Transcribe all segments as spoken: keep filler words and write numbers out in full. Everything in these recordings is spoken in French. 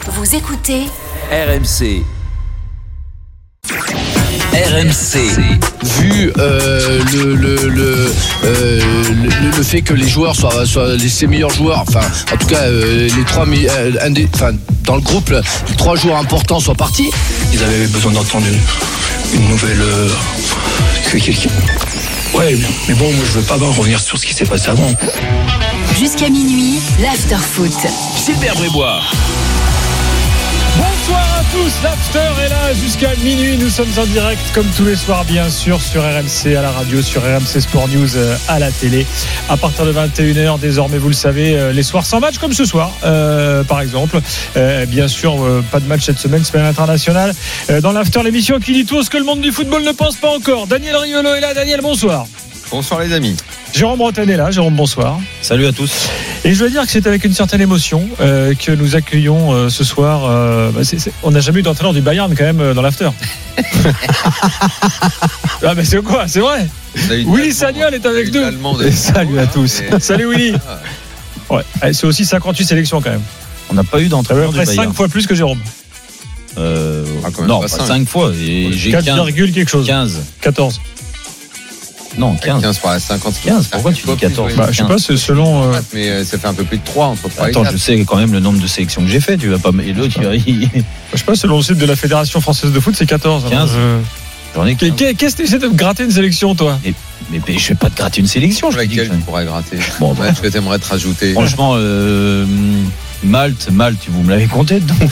Vous écoutez R M C. R M C. Vu euh, le, le, le, euh, le, le fait que les joueurs soient, soient les, ses meilleurs joueurs, enfin en tout cas euh, les trois euh, un des, enfin, dans le groupe les trois joueurs importants soient partis. Ils avaient besoin d'entendre une, une nouvelle euh, ouais mais bon moi je veux pas revenir sur ce qui s'est passé avant. Jusqu'à minuit, l'after-foot. Gilbert Brébois. Bonsoir à tous, l'after est là jusqu'à minuit, nous sommes en direct comme tous les soirs bien sûr sur R M C à la radio, sur R M C Sport News à la télé, à partir de vingt et une heures désormais vous le savez, les soirs sans match comme ce soir euh, par exemple, euh, bien sûr euh, pas de match cette semaine, semaine internationale, euh, dans l'after l'émission qui dit tout ce que le monde du football ne pense pas encore. Daniel Riolo est là. Daniel, bonsoir. Bonsoir les amis. Jérôme Bretagne est là. Jérôme, bonsoir. Salut à tous. Et je dois dire que c'est avec une certaine émotion euh, que nous accueillons euh, ce soir. Euh, bah c'est, c'est, on n'a jamais eu d'entraîneur du Bayern quand même euh, dans l'after. Ah mais c'est quoi, c'est vrai. Willy Sagnol est avec nous. Salut à tous. Et... Salut Willy. Ouais, c'est aussi cinquante-huit sélections quand même. On n'a pas eu d'entraîneur du Bayern. cinq fois plus que Jérôme. Euh, ah, non, pas cinq fois. Et j'ai quatre virgule quelque chose. quinze. quatorze. Non, quinze. quinze pour la cinquante. quinze, pourquoi tu dis quatorze? Bah, je sais pas, c'est selon. Euh... Mais ça fait un peu plus de trois entre trois Attends, et quatre. je sais quand même le nombre de sélections que j'ai fait. Tu vas pas. Et l'autre, il... Je sais pas, selon le site de la Fédération Française de Foot, c'est quatorze. quinze. Je... J'en ai quinze. Qu'est-ce que tu essaies de me gratter une sélection, toi? mais, mais, mais je vais pas te gratter une sélection. Je laquelle tu pourrais gratter? Bon, bah, que t'aimerais te rajouter. Franchement, euh, Malte, Malte, vous me l'avez compté donc.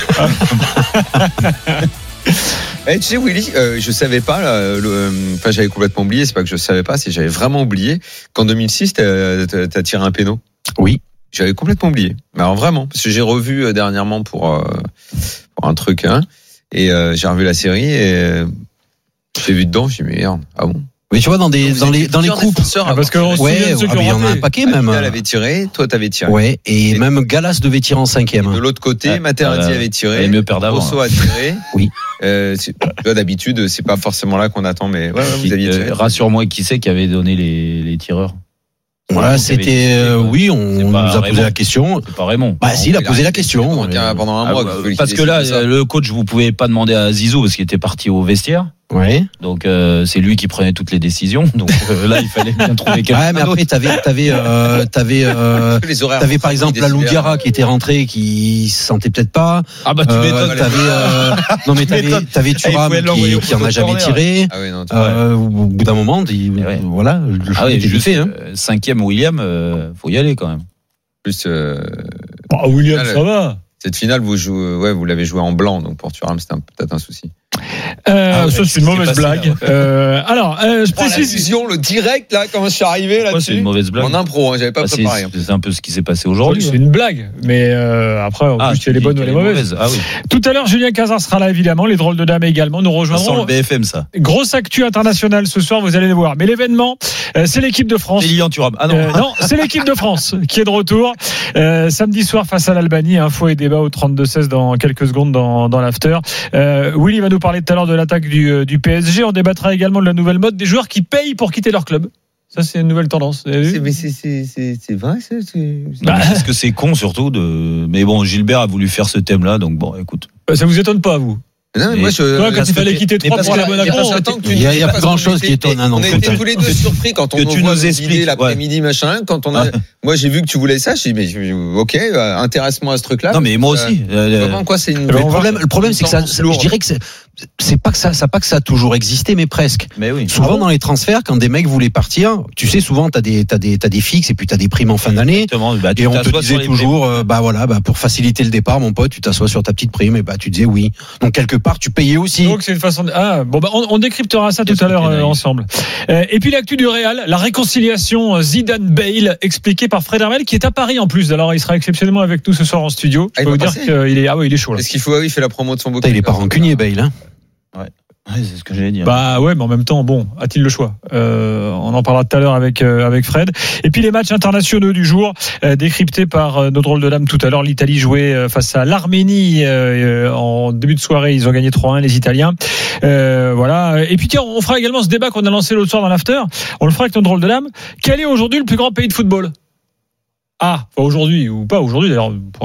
Eh, tu sais Willy, euh, je savais pas, là, le, enfin j'avais complètement oublié, c'est pas que je savais pas, c'est j'avais vraiment oublié qu'en deux mille six t'as, t'as, t'as tiré un péno. Oui. J'avais complètement oublié. Mais alors vraiment, parce que j'ai revu euh, dernièrement pour, euh, pour un truc, hein, et euh, j'ai revu la série et euh, j'ai vu dedans, j'ai dit merde, ah bon. Mais tu vois dans des dans les dans les coupes ah, parce que on se ouais, souvient de ceux ah, qui ont il y en a un paquet même. Vidal avait tiré, toi t'avais tiré. Ouais, et, et même Gallas devait tirer en cinquième. De l'autre côté, ouais, Materazzi euh, avait tiré. mieux perdre avant. Rosso a tiré. Oui. Euh, c'est, d'habitude, c'est pas forcément là qu'on attend, mais ouais, ouais, vous aviez tiré. Euh, rassure-moi, qui c'est qui avait donné les les tireurs? Voilà, c'était euh, oui, on, on nous a posé Raymond. la question. C'est pas Raymond. Bah, si, il a posé la question. Pendant un mois. Ah, parce que là, le coach, vous pouvez pas demander à Zizou parce qu'il était parti au vestiaire. Ouais. Donc euh, c'est lui qui prenait toutes les décisions. Donc euh, là, il fallait bien trouver quelqu'un. Ouais, mais après, t'avais, t'avais, euh, t'avais, euh, t'avais par exemple la Loudiara qui était rentrée, qui se sentait peut-être pas. Ah bah tu euh, m'étonnes. T'avais, euh, non mais t'avais, t'avais Thuram qui, qui en a jamais tiré. Ah oui, non, euh, au bout d'un moment, il, ouais. voilà, le choix ah oui, était juste fait. Hein. Euh, cinquième William, euh, faut y aller quand même. Plus. Euh, bah, William, ça va. Cette finale, vous jouez, ouais, vous l'avez joué en blanc, donc pour Thuram, c'était un, peut-être un souci. Euh, ah ouais, ça c'est une mauvaise blague. Euh, alors, euh, je précise. Oh, la fusion, le direct là, quand je suis arrivé là-dessus. C'est une mauvaise blague. En impro, hein, j'avais pas bah, préparé. C'est, c'est un peu ce qui s'est passé aujourd'hui. C'est une blague, mais euh, après, en ah, plus, il y a les bonnes ou les mauvaises. Ah oui. Tout à l'heure, Julien Cazard sera là évidemment, les drôles de dames également. Nous rejoindrons. Ça sent le B F M, ça. Grosse actu internationale ce soir, vous allez le voir. Mais l'événement, euh, c'est l'équipe de France. C'est Lilian Thuram. Ah non. Euh, non, c'est l'équipe de France qui est de retour euh, samedi soir face à l'Albanie. Info et débat au trente-deux seize dans quelques secondes dans, dans l'after. Euh, Willy va nous parler tout à l'heure de l'attaque du, du P S G. On débattra également de la nouvelle mode des joueurs qui payent pour quitter leur club. Ça, c'est une nouvelle tendance. C'est, mais c'est, c'est, c'est, c'est vrai, c'est, c'est... Bah, parce que c'est con surtout de. Mais bon, Gilbert a voulu faire ce thème-là, donc bon, écoute. Ça vous étonne pas, vous? Non, mais moi, je, toi, quand il fallait quitter trois pour la Monaco, il y a, y a pas grand chose qui étonne. On a été tous les deux surpris quand on nous voit expliques l'après-midi, machin. Quand on a, moi, j'ai vu que tu voulais ça, j'ai dit, mais, ok, intéresse-moi à ce truc-là. Non, mais moi aussi. Comment, quoi, c'est une. Le problème, le problème, c'est que ça, je dirais que c'est, c'est pas que ça, ça pas que ça a toujours existé, mais presque. Mais oui. Souvent, dans les transferts, quand des mecs voulaient partir, tu sais, souvent, t'as des, t'as des, t'as des fixes et puis t'as des primes en fin d'année. Bah, et on te disait toujours, euh, bah voilà, bah, pour faciliter le départ, mon pote, tu t'assois sur ta petite prime et bah, tu disais oui. Donc, quelque part, tu payais aussi. Donc c'est une façon de... Ah, bon, bah, on, on décryptera ça tout à l'heure euh, ensemble. Euh, et puis l'actu du Real, la réconciliation Zidane-Bale, expliquée par Fred Hermel, qui est à Paris en plus. Alors il sera exceptionnellement avec nous ce soir en studio. Je ah, peux vous dire qu'il est, ah ouais, il est chaud là. Est-ce qu'il faut, ah oui, il fait la promo de son bouquin. Il est pas rancunier, Bale, hein. Ouais. Ouais, c'est ce que j'allais dire. Bah ouais, mais en même temps, bon, a-t-il le choix euh, On en parlera tout à l'heure avec euh, avec Fred. Et puis les matchs internationaux du jour, euh, décryptés par euh, nos drôles de dames tout à l'heure. L'Italie jouait euh, face à l'Arménie euh, en début de soirée. Ils ont gagné trois un, les Italiens. Euh, voilà. Et puis tiens, on fera également ce débat qu'on a lancé l'autre soir dans l'after. On le fera avec nos drôles de dames. Quel est aujourd'hui le plus grand pays de football? Ah, pas aujourd'hui ou pas aujourd'hui d'ailleurs. Pour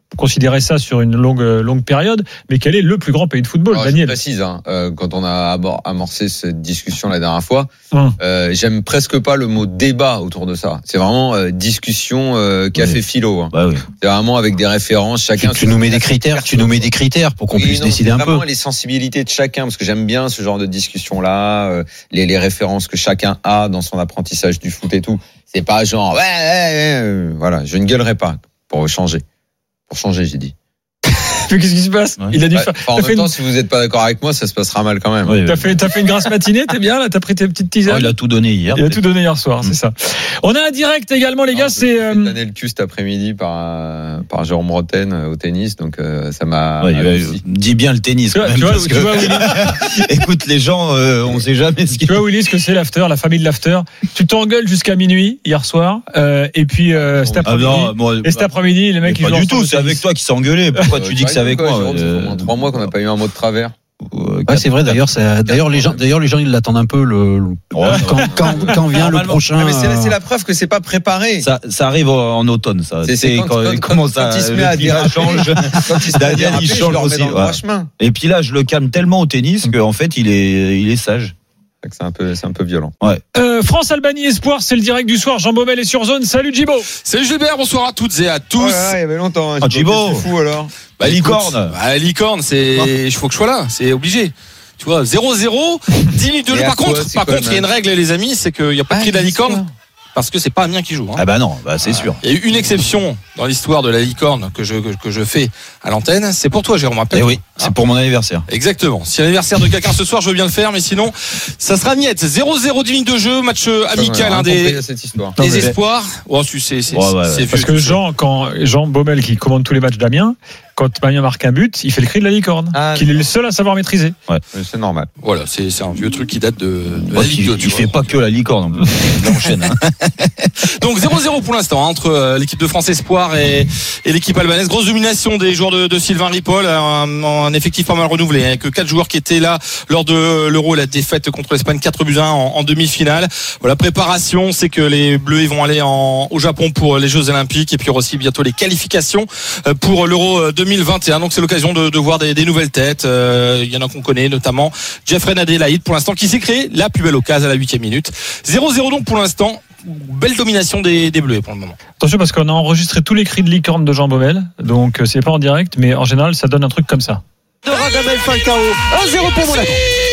considérer ça sur une longue longue période, mais quel est le plus grand pays de football, Alors, Daniel? Je précise, hein, euh, quand on a abor- amorcé cette discussion la dernière fois, Hum. euh, j'aime presque pas le mot débat autour de ça. C'est vraiment euh, discussion euh, café Oui. philo. Hein. Bah oui. C'est vraiment avec des références, chacun. Tu, tu nous mets des critères, tu nous mets des critères pour qu'on Oui, puisse non, décider c'est un peu. vraiment les sensibilités de chacun, parce que j'aime bien ce genre de discussion-là, euh, les, les références que chacun a dans son apprentissage du foot et tout. C'est pas genre, ouais, ouais, ouais, euh, voilà, je ne gueulerai pas pour changer. Pour changer, j'ai dit. Mais qu'est-ce qui se passe? Ouais. Il a dit. Ouais, fa- enfin, en t'as, même fait temps, une, si vous n'êtes pas d'accord avec moi, ça se passera mal quand même. Oui, t'as oui. fait, t'as fait une grasse matinée, t'es bien là, t'as pris tes petites Oh, tisanes. il a tout donné hier. Il a tout donné hier soir, c'est ça. On a un direct également, les gars, Alors, c'est. Je me suis euh, fait tanner le cul cet après-midi par, euh, par Jérôme Roten euh, au tennis, donc euh, ça m'a. Ouais, ouais, adouci. dis bien le tennis. Tu vois, quand même, tu vois, parce tu que- vois, Willy, Écoute, les gens, euh, on sait jamais ce tu qu'ils vois, Willy, ce que c'est l'after, la famille de l'after. Tu t'engueules jusqu'à minuit hier soir, euh, et puis euh, cet Ah après-midi. non, moi, Et cet après-midi, les mais mecs, ils pas jouent du ensemble tout. au C'est tennis. avec toi qui s'est engueulé. Pourquoi tu dis que c'est avec moi? Jérôme, ça fait au moins euh, trois mois qu'on n'a pas eu un mot de travers. euh, Ouais, c'est vrai. D'ailleurs, ça, d'ailleurs, les gens, d'ailleurs, les gens, ils l'attendent un peu le, le- Oh, quand, quand, quand vient le Normalement. prochain. Ah, mais c'est, c'est euh, la preuve que c'est pas préparé. Ça, ça arrive en automne, ça. C'est- c'est Tu sais, quand- quand- il quand- commence quand à- il se le met à climat déraper. change. Quand il se met à Daniel, déraper, il je change le remets aussi, dans le ouais. droit chemin. Et puis là, je le calme tellement au tennis qu'en fait, il est, il est sage. C'est que c'est un peu, c'est un peu violent. Euh, France-Albanie Espoir, c'est le direct du soir. Jean Baumel est sur zone. Salut Djibo. Salut Gilbert, bonsoir à toutes et à tous. Oh là là, il y avait longtemps. hein. Ah, Je sais pas, Thibaut. qu'est-ce que c'est fou alors. Bah, La écoute, licorne. Bah, la licorne, c'est, il faut que je sois là, c'est obligé. Tu vois, zéro zéro, dix minutes de Et jeu. à Par quoi, contre, c'est par quoi, contre, il y a une man règle, les amis, c'est qu'il n'y a pas de Ah, cri de la qu'est-ce licorne. qu'il y a Parce que c'est pas Amiens qui joue. Hein. Ah bah non, bah c'est sûr. Il y a eu une exception dans l'histoire de la licorne que je, que, que je fais à l'antenne. C'est pour toi, Jérôme. Rappelle. Eh oui, c'est pour mon anniversaire. Exactement. Si l'anniversaire de quelqu'un ce soir, je veux bien le faire, mais sinon, ça sera niette. zéro zéro, dix minutes de jeu, match euh, amical, On a hein, rien compris des, à cette histoire. Non, des mais- espoirs. Oh, c'est, c'est, c'est, Ouais, ouais, c'est ouais. vieux, Parce que tout ça. Jean, quand Jean Baumel, qui commande tous les matchs d'Amiens, quand Amiens marque un but, il fait le cri de la licorne, Ah, qu'il est le seul à savoir maîtriser. C'est normal. Voilà, c'est, c'est un vieux truc qui date de, de la Ouais, Ligue il, deux. tu il vois. fait pas que la licorne. en plus. Il enchaîne. hein. Donc zéro zéro pour l'instant hein, entre euh, l'équipe de France Espoir et, et l'équipe albanaise. Grosse domination des joueurs de, de Sylvain Ripoll, un, un effectif pas mal renouvelé, avec hein, quatre joueurs qui étaient là lors de l'Euro, la défaite contre l'Espagne quatre buts à un en, en demi-finale. Voilà, préparation, c'est que les Bleus ils vont aller en, au Japon pour les Jeux Olympiques et puis aussi bientôt les qualifications euh, pour l'Euro deux mille vingt et un. Donc c'est l'occasion de, de voir des, des nouvelles têtes. Euh, il y en a qu'on connaît, notamment Jeffrey Adelaide pour l'instant qui s'est créé la plus belle occasion à la huitième minute. zéro zéro donc pour l'instant. Belle domination des, des Bleus pour le moment. Attention parce qu'on a enregistré tous les cris de licorne de Jean Baumel, donc euh, c'est pas en direct, mais en général ça donne un truc comme ça. de Radamel Falcao. un zéro pour Monaco.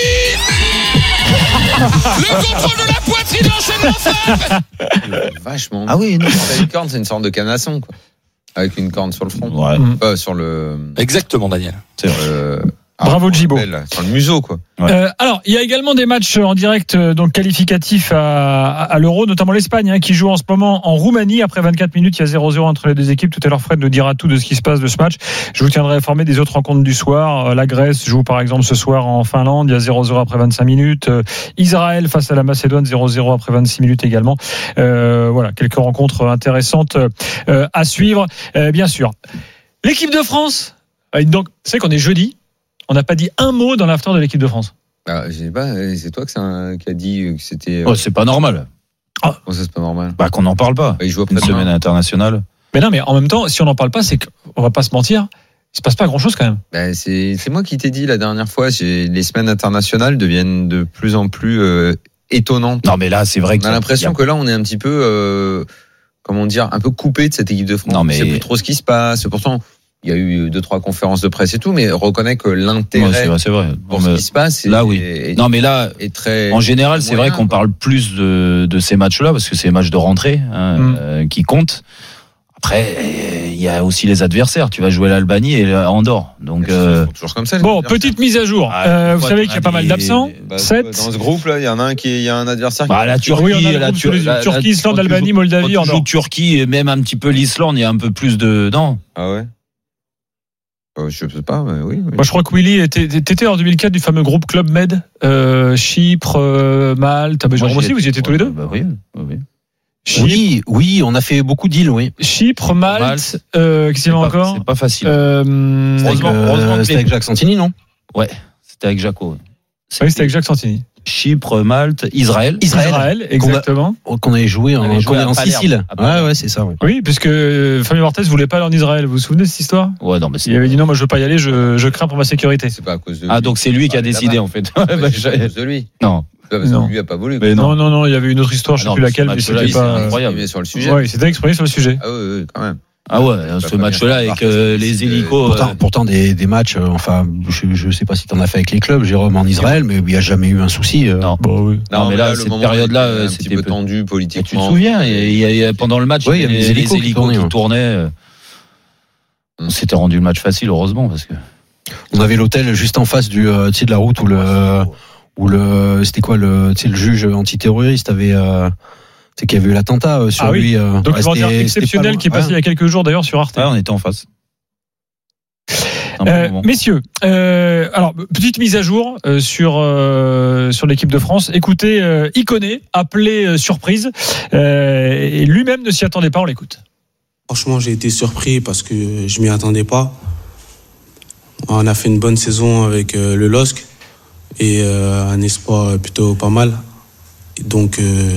Le contrôle de la poitrine, l'enchaînement frappe. Vachement. Ah oui, non. La licorne, c'est une sorte de canasson, quoi. Avec une corne sur le front. Ouais, Euh, sur le. Exactement, Daniel. c'est vrai. euh, Bravo, Djibo. Sur le museau, quoi. Ouais. Euh, alors, il y a également des matchs en direct euh, donc qualificatifs à, à l'Euro, notamment l'Espagne hein, qui joue en ce moment en Roumanie. Après vingt-quatre minutes, il y a zéro zéro entre les deux équipes. Tout à l'heure, Fred nous dira tout de ce qui se passe de ce match. Je vous tiendrai informé des autres rencontres du soir. Euh, La Grèce joue par exemple ce soir en Finlande. Il y a zéro zéro après vingt-cinq minutes. Euh, Israël face à la Macédoine, zéro zéro après vingt-six minutes également. Euh, voilà, quelques rencontres intéressantes euh, à suivre, euh, bien sûr. L'équipe de France. euh, Donc, c'est qu'on est jeudi. On n'a pas dit un mot dans l'after de l'équipe de France. Ah, je sais pas, c'est toi que c'est un- qui a dit que c'était. Oh, c'est pas normal. Bon, ça, c'est pas normal. Bah, qu'on n'en parle pas. Bah, il joue Une après semaine internationale. Mais non, mais en même temps, si on n'en parle pas, c'est qu'on va pas se mentir. Il se passe pas grand chose quand même. Bah, c'est, c'est moi qui t'ai dit la dernière fois, j'ai, les semaines internationales deviennent de plus en plus euh, étonnantes. Non, mais là, c'est vrai On que. a l'impression que là, on est un petit peu, euh, comment dire, un peu coupé de cette équipe de France. Non, mais- On sait plus trop ce qui se passe. Pourtant, il y a eu deux, trois conférences de presse et tout, mais reconnaît que l'intérêt Ouais, c'est vrai, c'est vrai. pour Non, ce mais- qui se passe est, là, oui. est, Non, mais là, est très. en général, c'est vrai moyen, qu'on quoi. parle plus de, de ces matchs-là parce que c'est les matchs de rentrée hein, Mm. euh, qui comptent. Après, il y a aussi les adversaires. Tu vas jouer l'Albanie et Andorre. Donc, euh, C'est toujours comme ça. les Bon, adversaires. petite mise à jour. Ah, Euh, vous ouais, savez qu'il y a pas des- mal d'absents. Bah, sept. Dans ce groupe-là, il y en a un qui, il y a un adversaire. bah, la qui... Turquie, Oui, on a le la, groupe sous les yeux. la- la- Turquie, Islande, quand tu Albanie, joues- Moldavie, quand tu Andorre. joues Turquie et même un petit peu l'Islande, il y a un peu plus de. Non. Ah ouais. Euh, je sais pas, mais oui. oui. Moi, je crois que Willy était, t'étais en deux mille quatre du fameux groupe Club Med, euh, Chypre, euh, Malte. Ah, bah, Jérôme Moi, aussi, j'y vous y étiez tous les deux. Bah oui, oui, oui. Chypre, Oui, oui, on a fait beaucoup d'îles, oui. Chypre, Malte, Malte. euh, qu'est-ce qu'il y a C'est pas- encore? C'est pas facile. Euh, C'était avec, Heureusement- euh, heureusement que c'était les- avec Jacques Santini, non? Ouais, c'était avec Jaco. oui, c'était avec Jacques Santini. Chypre, Malte, Israël. Israël, Israël, exactement. Qu'on, a, qu'on avait joué en, avait joué en Palerme, Sicile. Ouais, ouais, c'est ça. Ouais. Oui, puisque Fabien Barthez voulait pas aller en Israël. Vous vous souvenez de cette histoire? Ouais, non, mais c'est... Il avait dit non, moi je veux pas y aller, je, je crains pour ma sécurité. C'est pas à cause de lui. Ah, donc c'est lui qui a décidé, en fait. Ouais, c'est pas à cause de lui. Non. Pas parce Non. que lui a pas voulu. Mais Non, non, non, il y avait une autre histoire, je sais Ah non, plus laquelle, ce mais match-là, c'était il pas. s'est incroyable. Il est sur le sujet. Ouais, il s'était exprimé sur le sujet. Ah oui, oui, quand même. Ah ouais, ce match-là avec euh, les hélicos. Pourtant, euh, pourtant des, des matchs, euh, enfin, je, je sais pas si t'en as fait avec les clubs, Jérôme, en Israël, mais il n'y a jamais eu un souci. euh. Non. Bon, oui. Non, mais là, le cette moment période-là, était un c'était petit peu peu- tendu Et politiquement. tu te souviens, il y a- il y a- il y a- pendant le match, Ouais, il y il y avait avait des les hélicos qui hélicos qui tournaient, tournaient. euh. On s'était rendu le match facile, heureusement, parce que. On avait l'hôtel juste en face du, euh, tu sais, de la route où le, où le, c'était quoi le, tu sais, le juge antiterroriste avait, euh, tu sais, qu'il y avait eu l'attentat euh, sur Ah oui. lui. Euh, Documentaire ouais, c'était- exceptionnel c'était qui est pas passé il loin. y a quelques jours d'ailleurs sur Arte. Ouais, on était en face. Un bon Euh, moment. messieurs, euh, alors petite mise à jour euh, sur euh, sur l'équipe de France. Écoutez, euh, Iconé appelé euh, surprise euh, et lui-même ne s'y attendait pas. On l'écoute. Franchement, j'ai été surpris parce que je m'y attendais pas. On a fait une bonne saison avec euh, le L O S C et euh, un espoir plutôt pas mal. Et donc, euh,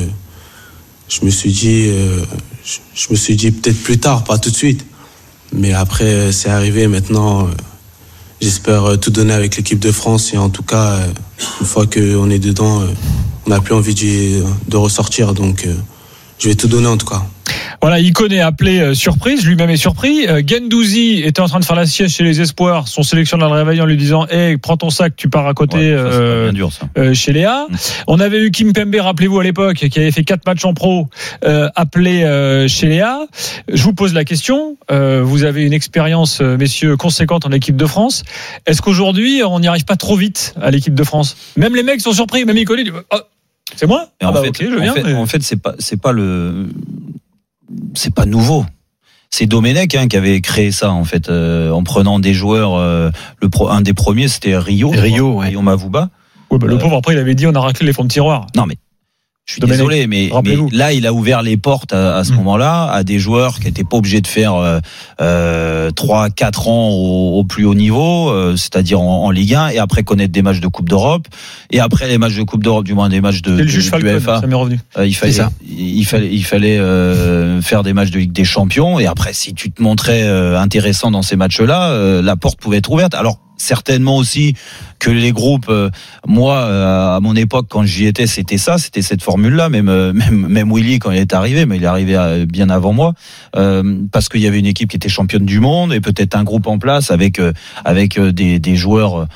je me suis dit, euh, je, je me suis dit peut-être plus tard, pas tout de suite. Mais après, c'est arrivé maintenant. Euh, j'espère euh, tout donner avec l'équipe de France et en tout cas, euh, une fois qu'on est dedans, euh, on n'a plus envie de, de ressortir. Donc, euh, je vais tout donner en tout cas. Voilà, Iconé appelé euh, surprise, lui-même est surpris. Euh, Gendouzi était en train de faire la sieste chez les Espoirs. Son sélectionneur le réveille en lui disant hey, prends ton sac, tu pars à côté Ouais, ça, c'est pas euh, bien dur, ça. euh, chez Léa. Mm. On avait eu Kim Pembe, rappelez-vous à l'époque, qui avait fait quatre matchs en pro, euh, appelé euh, chez Léa. Je vous pose la question. Euh, vous avez une expérience, euh, messieurs, conséquente en équipe de France. Est-ce qu'aujourd'hui, on n'y arrive pas trop vite à l'équipe de France? Même les mecs sont surpris, même Iconé dit oh, c'est moi Et ah en, bah, fait, ok, je en viens. fait, mais- en fait, c'est pas, c'est pas le, c'est pas nouveau. C'est Domenech hein, qui avait créé ça en fait, euh, en prenant des joueurs. Euh, le pro, un des premiers, c'était Rio. Rio, ouais. Rio Mavuba. Ouais, bah, le Euh, pauvre, après, il avait dit on a raclé les fonds de tiroir. Non mais. Je suis Domenech, désolé, mais, mais rappelez-vous. là, il a ouvert les portes à, à ce Mm. moment-là à des joueurs qui n'étaient pas obligés de faire euh, euh, trois, quatre ans au, au plus haut niveau, euh, c'est-à-dire en, en Ligue un, et après connaître des matchs de Coupe d'Europe, et après les matchs de Coupe d'Europe, du moins des matchs de, Et le de- juge du Falcon, F A. ça m'est revenu. Euh, il fallait, C'est ça. il fallait, il fallait euh, faire des matchs de Ligue des Champions. Et après, si tu te montrais euh, intéressant dans ces matchs-là, euh, la porte pouvait être ouverte. Alors certainement aussi que les groupes, euh, moi, euh, à mon époque, quand j'y étais, c'était ça, c'était cette formule-là. Même, euh, même, même Willy quand il est arrivé, mais il est arrivé euh, bien avant moi, euh, parce qu'il y avait une équipe qui était championne du monde et peut-être un groupe en place avec euh, avec euh, des, des joueurs.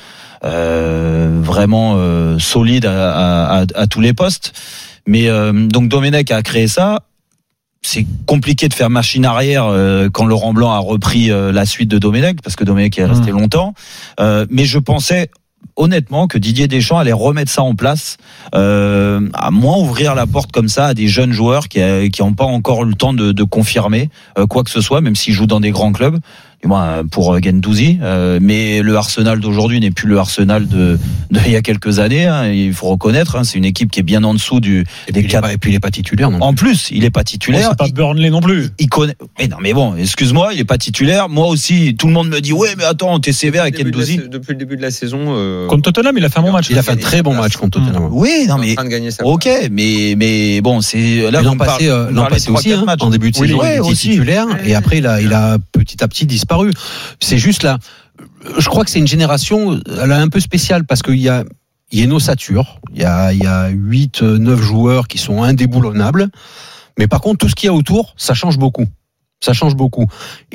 Euh, vraiment euh, solides à, à, à tous les postes. Mais euh, donc Domenech a créé ça. C'est compliqué de faire machine arrière euh, quand Laurent Blanc a repris euh, la suite de Domenech, parce que Domenech est resté Mmh. longtemps. Euh, mais je pensais honnêtement que Didier Deschamps allait remettre ça en place, euh, à moins ouvrir la porte comme ça à des jeunes joueurs qui euh, qui n'ont pas encore eu le temps de, de confirmer euh, quoi que ce soit, même s'ils jouent dans des grands clubs. Du moins pour Gendouzi, euh, mais le Arsenal d'aujourd'hui n'est plus le Arsenal de, de il y a quelques années. Hein, il faut reconnaître, hein, c'est une équipe qui est bien en dessous du Et des puis, il est quatre. pas, et puis il est pas titulaire non En plus. plus, il est pas Bon, titulaire. c'est pas il, Burnley non plus. il connaît. Mais non, mais bon, excuse-moi, il est pas titulaire. Moi aussi, tout le monde me dit ouais, mais attends, t'es sévère avec Depuis le début de la Gendouzi. sa- Depuis le début de la saison. euh, Contre Tottenham, il a fait un bon match. Il a fait un très bon match contre Tottenham. Oui, non il est mais en train de gagner sa ok, mais mais bon, c'est là Mais vous l'an me parlez- passé, euh, vous l'an parlez de passé trois, aussi, quatre hein, matchs. en début de Oui, saison, ouais, il était aussi. titulaire et après il a, il a petit à petit disparu. C'est juste là, je crois que c'est une génération, elle est un peu spéciale parce qu'il y a, il y a une ossature, il y a, il y a huit, neuf joueurs qui sont indéboulonnables, mais par contre tout ce qu'il y a autour, ça change beaucoup. Ça change beaucoup.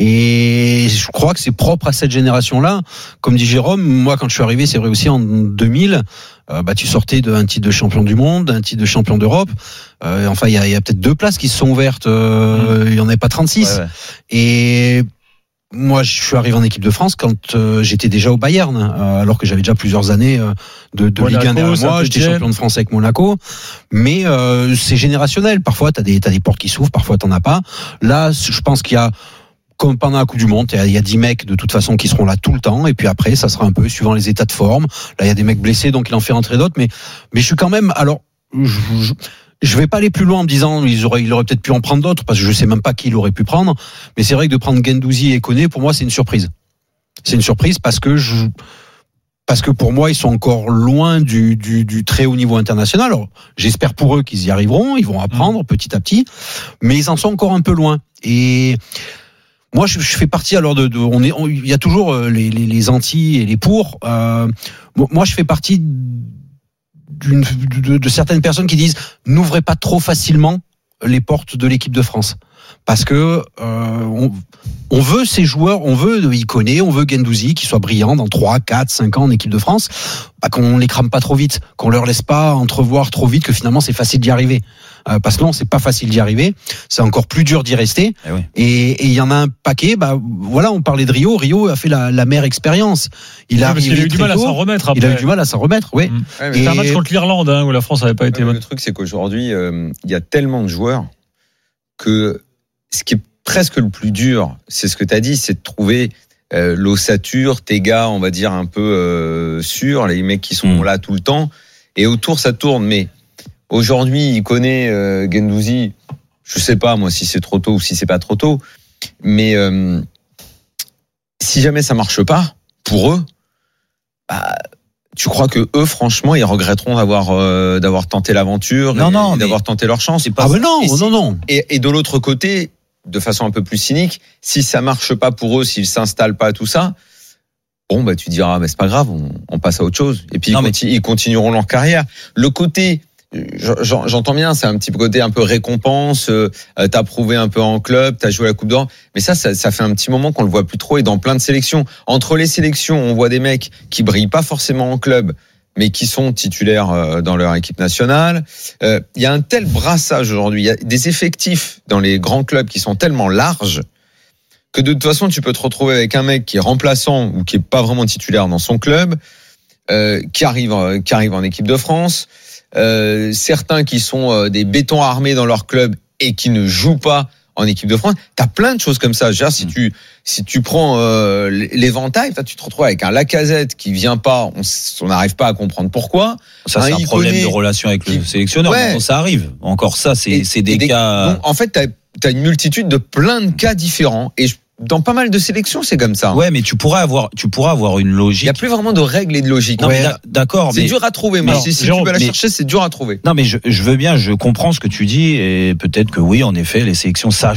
Et je crois que c'est propre à cette génération-là. Comme dit Jérôme, moi quand je suis arrivé, c'est vrai aussi en deux mille, euh, bah, tu sortais d'un titre de champion du monde, d'un titre de champion d'Europe. Euh, enfin, il y a, il y a peut-être deux places qui se sont ouvertes. Euh, Il y en avait pas trente-six. Ouais, ouais. Et moi, je suis arrivé en équipe de France quand euh, j'étais déjà au Bayern, euh, alors que j'avais déjà plusieurs années euh, de, de Monaco, Ligue un derrière moi. Saint-Étienne. J'étais champion de France avec Monaco. Mais euh, c'est générationnel. Parfois, t'as des, t'as des portes qui s'ouvrent, parfois t'en as pas. Là, je pense qu'il y a, comme pendant la Coupe du Monde, il y a- il y a dix mecs de toute façon qui seront là tout le temps. Et puis après, ça sera un peu suivant les états de forme. Là, il y a des mecs blessés, donc il en fait rentrer d'autres. Mais, mais je suis quand même, alors, je, je, je vais pas aller plus loin en me disant ils auraient, il aurait peut-être pu en prendre d'autres parce que je sais même pas qui il aurait pu prendre. Mais c'est vrai que de prendre Gendouzi et Koné, pour moi, c'est une surprise. C'est une surprise parce que je, parce que pour moi, ils sont encore loin du, du, du très haut niveau international. Alors, j'espère pour eux qu'ils y arriveront, ils vont apprendre mmh. petit à petit, mais ils en sont encore un peu loin. Et moi, je, je fais partie alors de, de on est, il y a toujours les, les, les anti et les pour. Euh, moi, je fais partie d'une, de, de certaines personnes qui disent n'ouvrez pas trop facilement les portes de l'équipe de France. Parce que euh, on, on veut ces joueurs, on veut Ikoné, on veut Guendouzi qui soit brillant dans trois, quatre, cinq ans en équipe de France, bah, qu'on les crame pas trop vite, qu'on leur laisse pas entrevoir trop vite que finalement c'est facile d'y arriver. Euh, parce que non, c'est pas facile d'y arriver, c'est encore plus dur d'y rester. Eh oui. Et il y en a un paquet. Bah voilà, on parlait de Rio. Rio a fait la, la meilleure expérience. Il a, oui, il a eu du mal tôt, à s'en remettre. Après. Il a eu du mal à s'en remettre. Oui. Mmh. Ouais, c'est un match contre l'Irlande hein, où la France avait pas été ouais, bonne. Le truc, c'est qu'aujourd'hui, euh, il y a tellement de joueurs que ce qui est presque le plus dur, c'est ce que tu as dit, c'est de trouver euh, l'ossature, tes gars, on va dire, un peu euh, sûrs, les mecs qui sont mmh. là tout le temps. Et autour, ça tourne. Mais aujourd'hui, il connaît euh, Guendouzi, je sais pas, moi, si c'est trop tôt ou si c'est pas trop tôt. Mais euh, si jamais ça marche pas, pour eux, bah, tu crois que eux, franchement, ils regretteront d'avoir euh, d'avoir tenté l'aventure non, et, non, et d'avoir mais... tenté leur chance. Pas... Ah ben non, non, non. Et, et de l'autre côté, de façon un peu plus cynique, si ça marche pas pour eux, s'ils s'installent pas, tout ça, bon bah tu diras, bah, c'est pas grave, on, on passe à autre chose. Et puis non, ils, mais... continu, ils continueront leur carrière. Le côté, j'entends bien, c'est un petit côté un peu récompense. Euh, t'as prouvé un peu en club, t'as joué la Coupe d'Or, mais ça, ça, ça fait un petit moment qu'on le voit plus trop. Et dans plein de sélections, entre les sélections, on voit des mecs qui brillent pas forcément en club, mais qui sont titulaires dans leur équipe nationale. Il euh, y a un tel brassage aujourd'hui, il y a des effectifs dans les grands clubs qui sont tellement larges que de toute façon, tu peux te retrouver avec un mec qui est remplaçant ou qui est pas vraiment titulaire dans son club, euh, qui arrive, qui arrive en équipe de France. Euh, certains qui sont euh, des bétons armés dans leur club et qui ne jouent pas en équipe de France. T'as plein de choses comme ça. Je veux dire, si tu si tu prends euh, l'éventail, tu te retrouves avec un Lacazette qui vient pas, on n'arrive pas à comprendre pourquoi. Ça c'est un, un problème de relation avec le sélectionneur. Ouais. Bon, ça arrive. Encore ça, c'est et, c'est des, des cas. Donc, en fait, t'as t'as une multitude de plein de cas différents et je, dans pas mal de sélections, c'est comme ça. Ouais, mais tu pourrais avoir, tu pourrais avoir une logique. Il y a plus vraiment de règles et de logique. Non, ouais. mais d'accord, c'est mais dur à trouver. Mais alors, si, si Jérôme, tu vas la mais... chercher, c'est dur à trouver. Non, mais je, je veux bien, je comprends ce que tu dis et peut-être que oui, en effet, les sélections ça a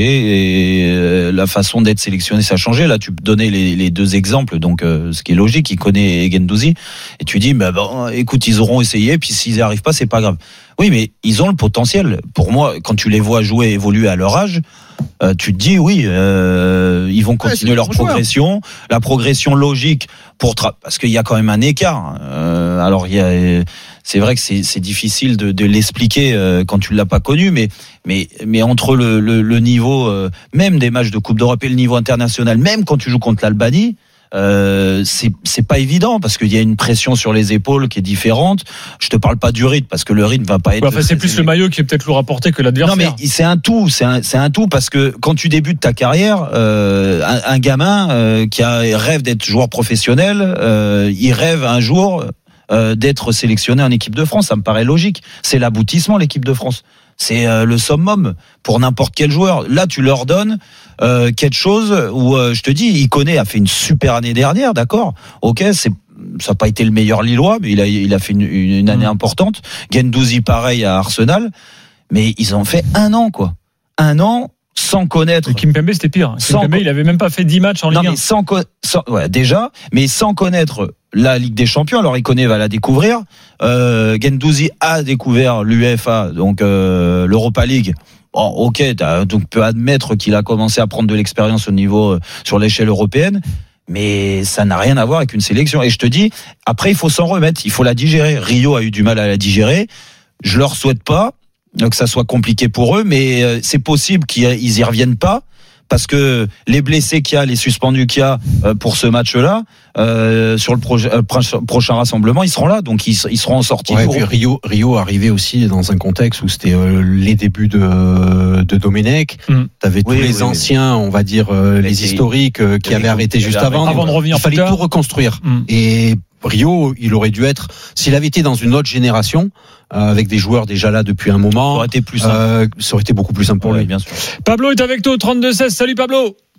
changé et euh, la façon d'être sélectionné ça a changé. Là, tu donnais les, les deux exemples, donc euh, ce qui est logique, il connaît Guendouzi et tu dis, bah bon, écoute, ils auront essayé, puis s'ils n'y arrivent pas, c'est pas grave. Oui, mais ils ont le potentiel. Pour moi, quand tu les vois jouer, évoluer à leur âge, euh, tu te dis oui, euh, ils vont continuer ouais, leur progression, joueur. La progression logique pour tra- parce qu'il y a quand même un écart. Euh, alors il y a, c'est vrai que c'est, c'est difficile de, de l'expliquer euh, quand tu l'as pas connu, mais mais mais entre le, le, le niveau euh, même des matchs de Coupe d'Europe et le niveau international, même quand tu joues contre l'Albanie. Euh, c'est c'est pas évident parce qu'il y a une pression sur les épaules qui est différente. Je te parle pas du rythme parce que le rythme va pas être. Ouais, enfin, c'est plus le maillot qui est peut-être lourd à porter que l'adversaire. Non mais c'est un tout, c'est un c'est un tout parce que quand tu débutes ta carrière, euh, un, un gamin euh, qui a rêve d'être joueur professionnel, euh, il rêve un jour euh, d'être sélectionné en équipe de France. Ça me paraît logique. C'est l'aboutissement l'équipe de France. C'est euh, le summum pour n'importe quel joueur. Là, tu leur donnes euh, quelque chose où euh, je te dis, Ikoné a fait une super année dernière, d'accord. Ok, c'est ça n'a pas été le meilleur Lillois, mais il a il a fait une, une année mmh. importante. Guendouzi pareil à Arsenal, mais ils ont fait un an quoi, un an sans connaître. Et Kimpembe c'était pire. Kimpembe con... il avait même pas fait dix matchs en non, Ligue un. Mais sans, co... sans ouais déjà, mais sans connaître la Ligue des Champions. Alors Ikoné va la découvrir. Euh, Guendouzi a découvert l'U E F A, donc euh, l'Europa League. Bon, ok, donc peut admettre qu'il a commencé à prendre de l'expérience au niveau euh, sur l'échelle européenne, mais ça n'a rien à voir avec une sélection. Et je te dis, après il faut s'en remettre, il faut la digérer. Rio a eu du mal à la digérer. Je leur souhaite pas que ça soit compliqué pour eux, mais euh, c'est possible qu'ils y reviennent pas. Parce que les blessés qu'il y a, les suspendus qu'il y a euh, pour ce match-là, euh, sur le projet, euh, prochain rassemblement, ils seront là, donc ils, ils seront en sortie. Ouais, puis Rio, Rio arrivait aussi dans un contexte où c'était euh, les débuts de, de Domenech. Mmh. T'avais tous oui, les oui, anciens, oui. on va dire euh, les historiques euh, qui avaient arrêté juste avant. Avant de revenir, il fallait tout reconstruire. Mmh. Et Rio, il aurait dû être, s'il avait été dans une autre génération, euh, avec des joueurs déjà là depuis un moment, ça aurait été plus simple. Euh, ça aurait été beaucoup plus simple pour ouais, lui. Bien sûr. Pablo est avec toi au trente-deux seize. Salut Pablo.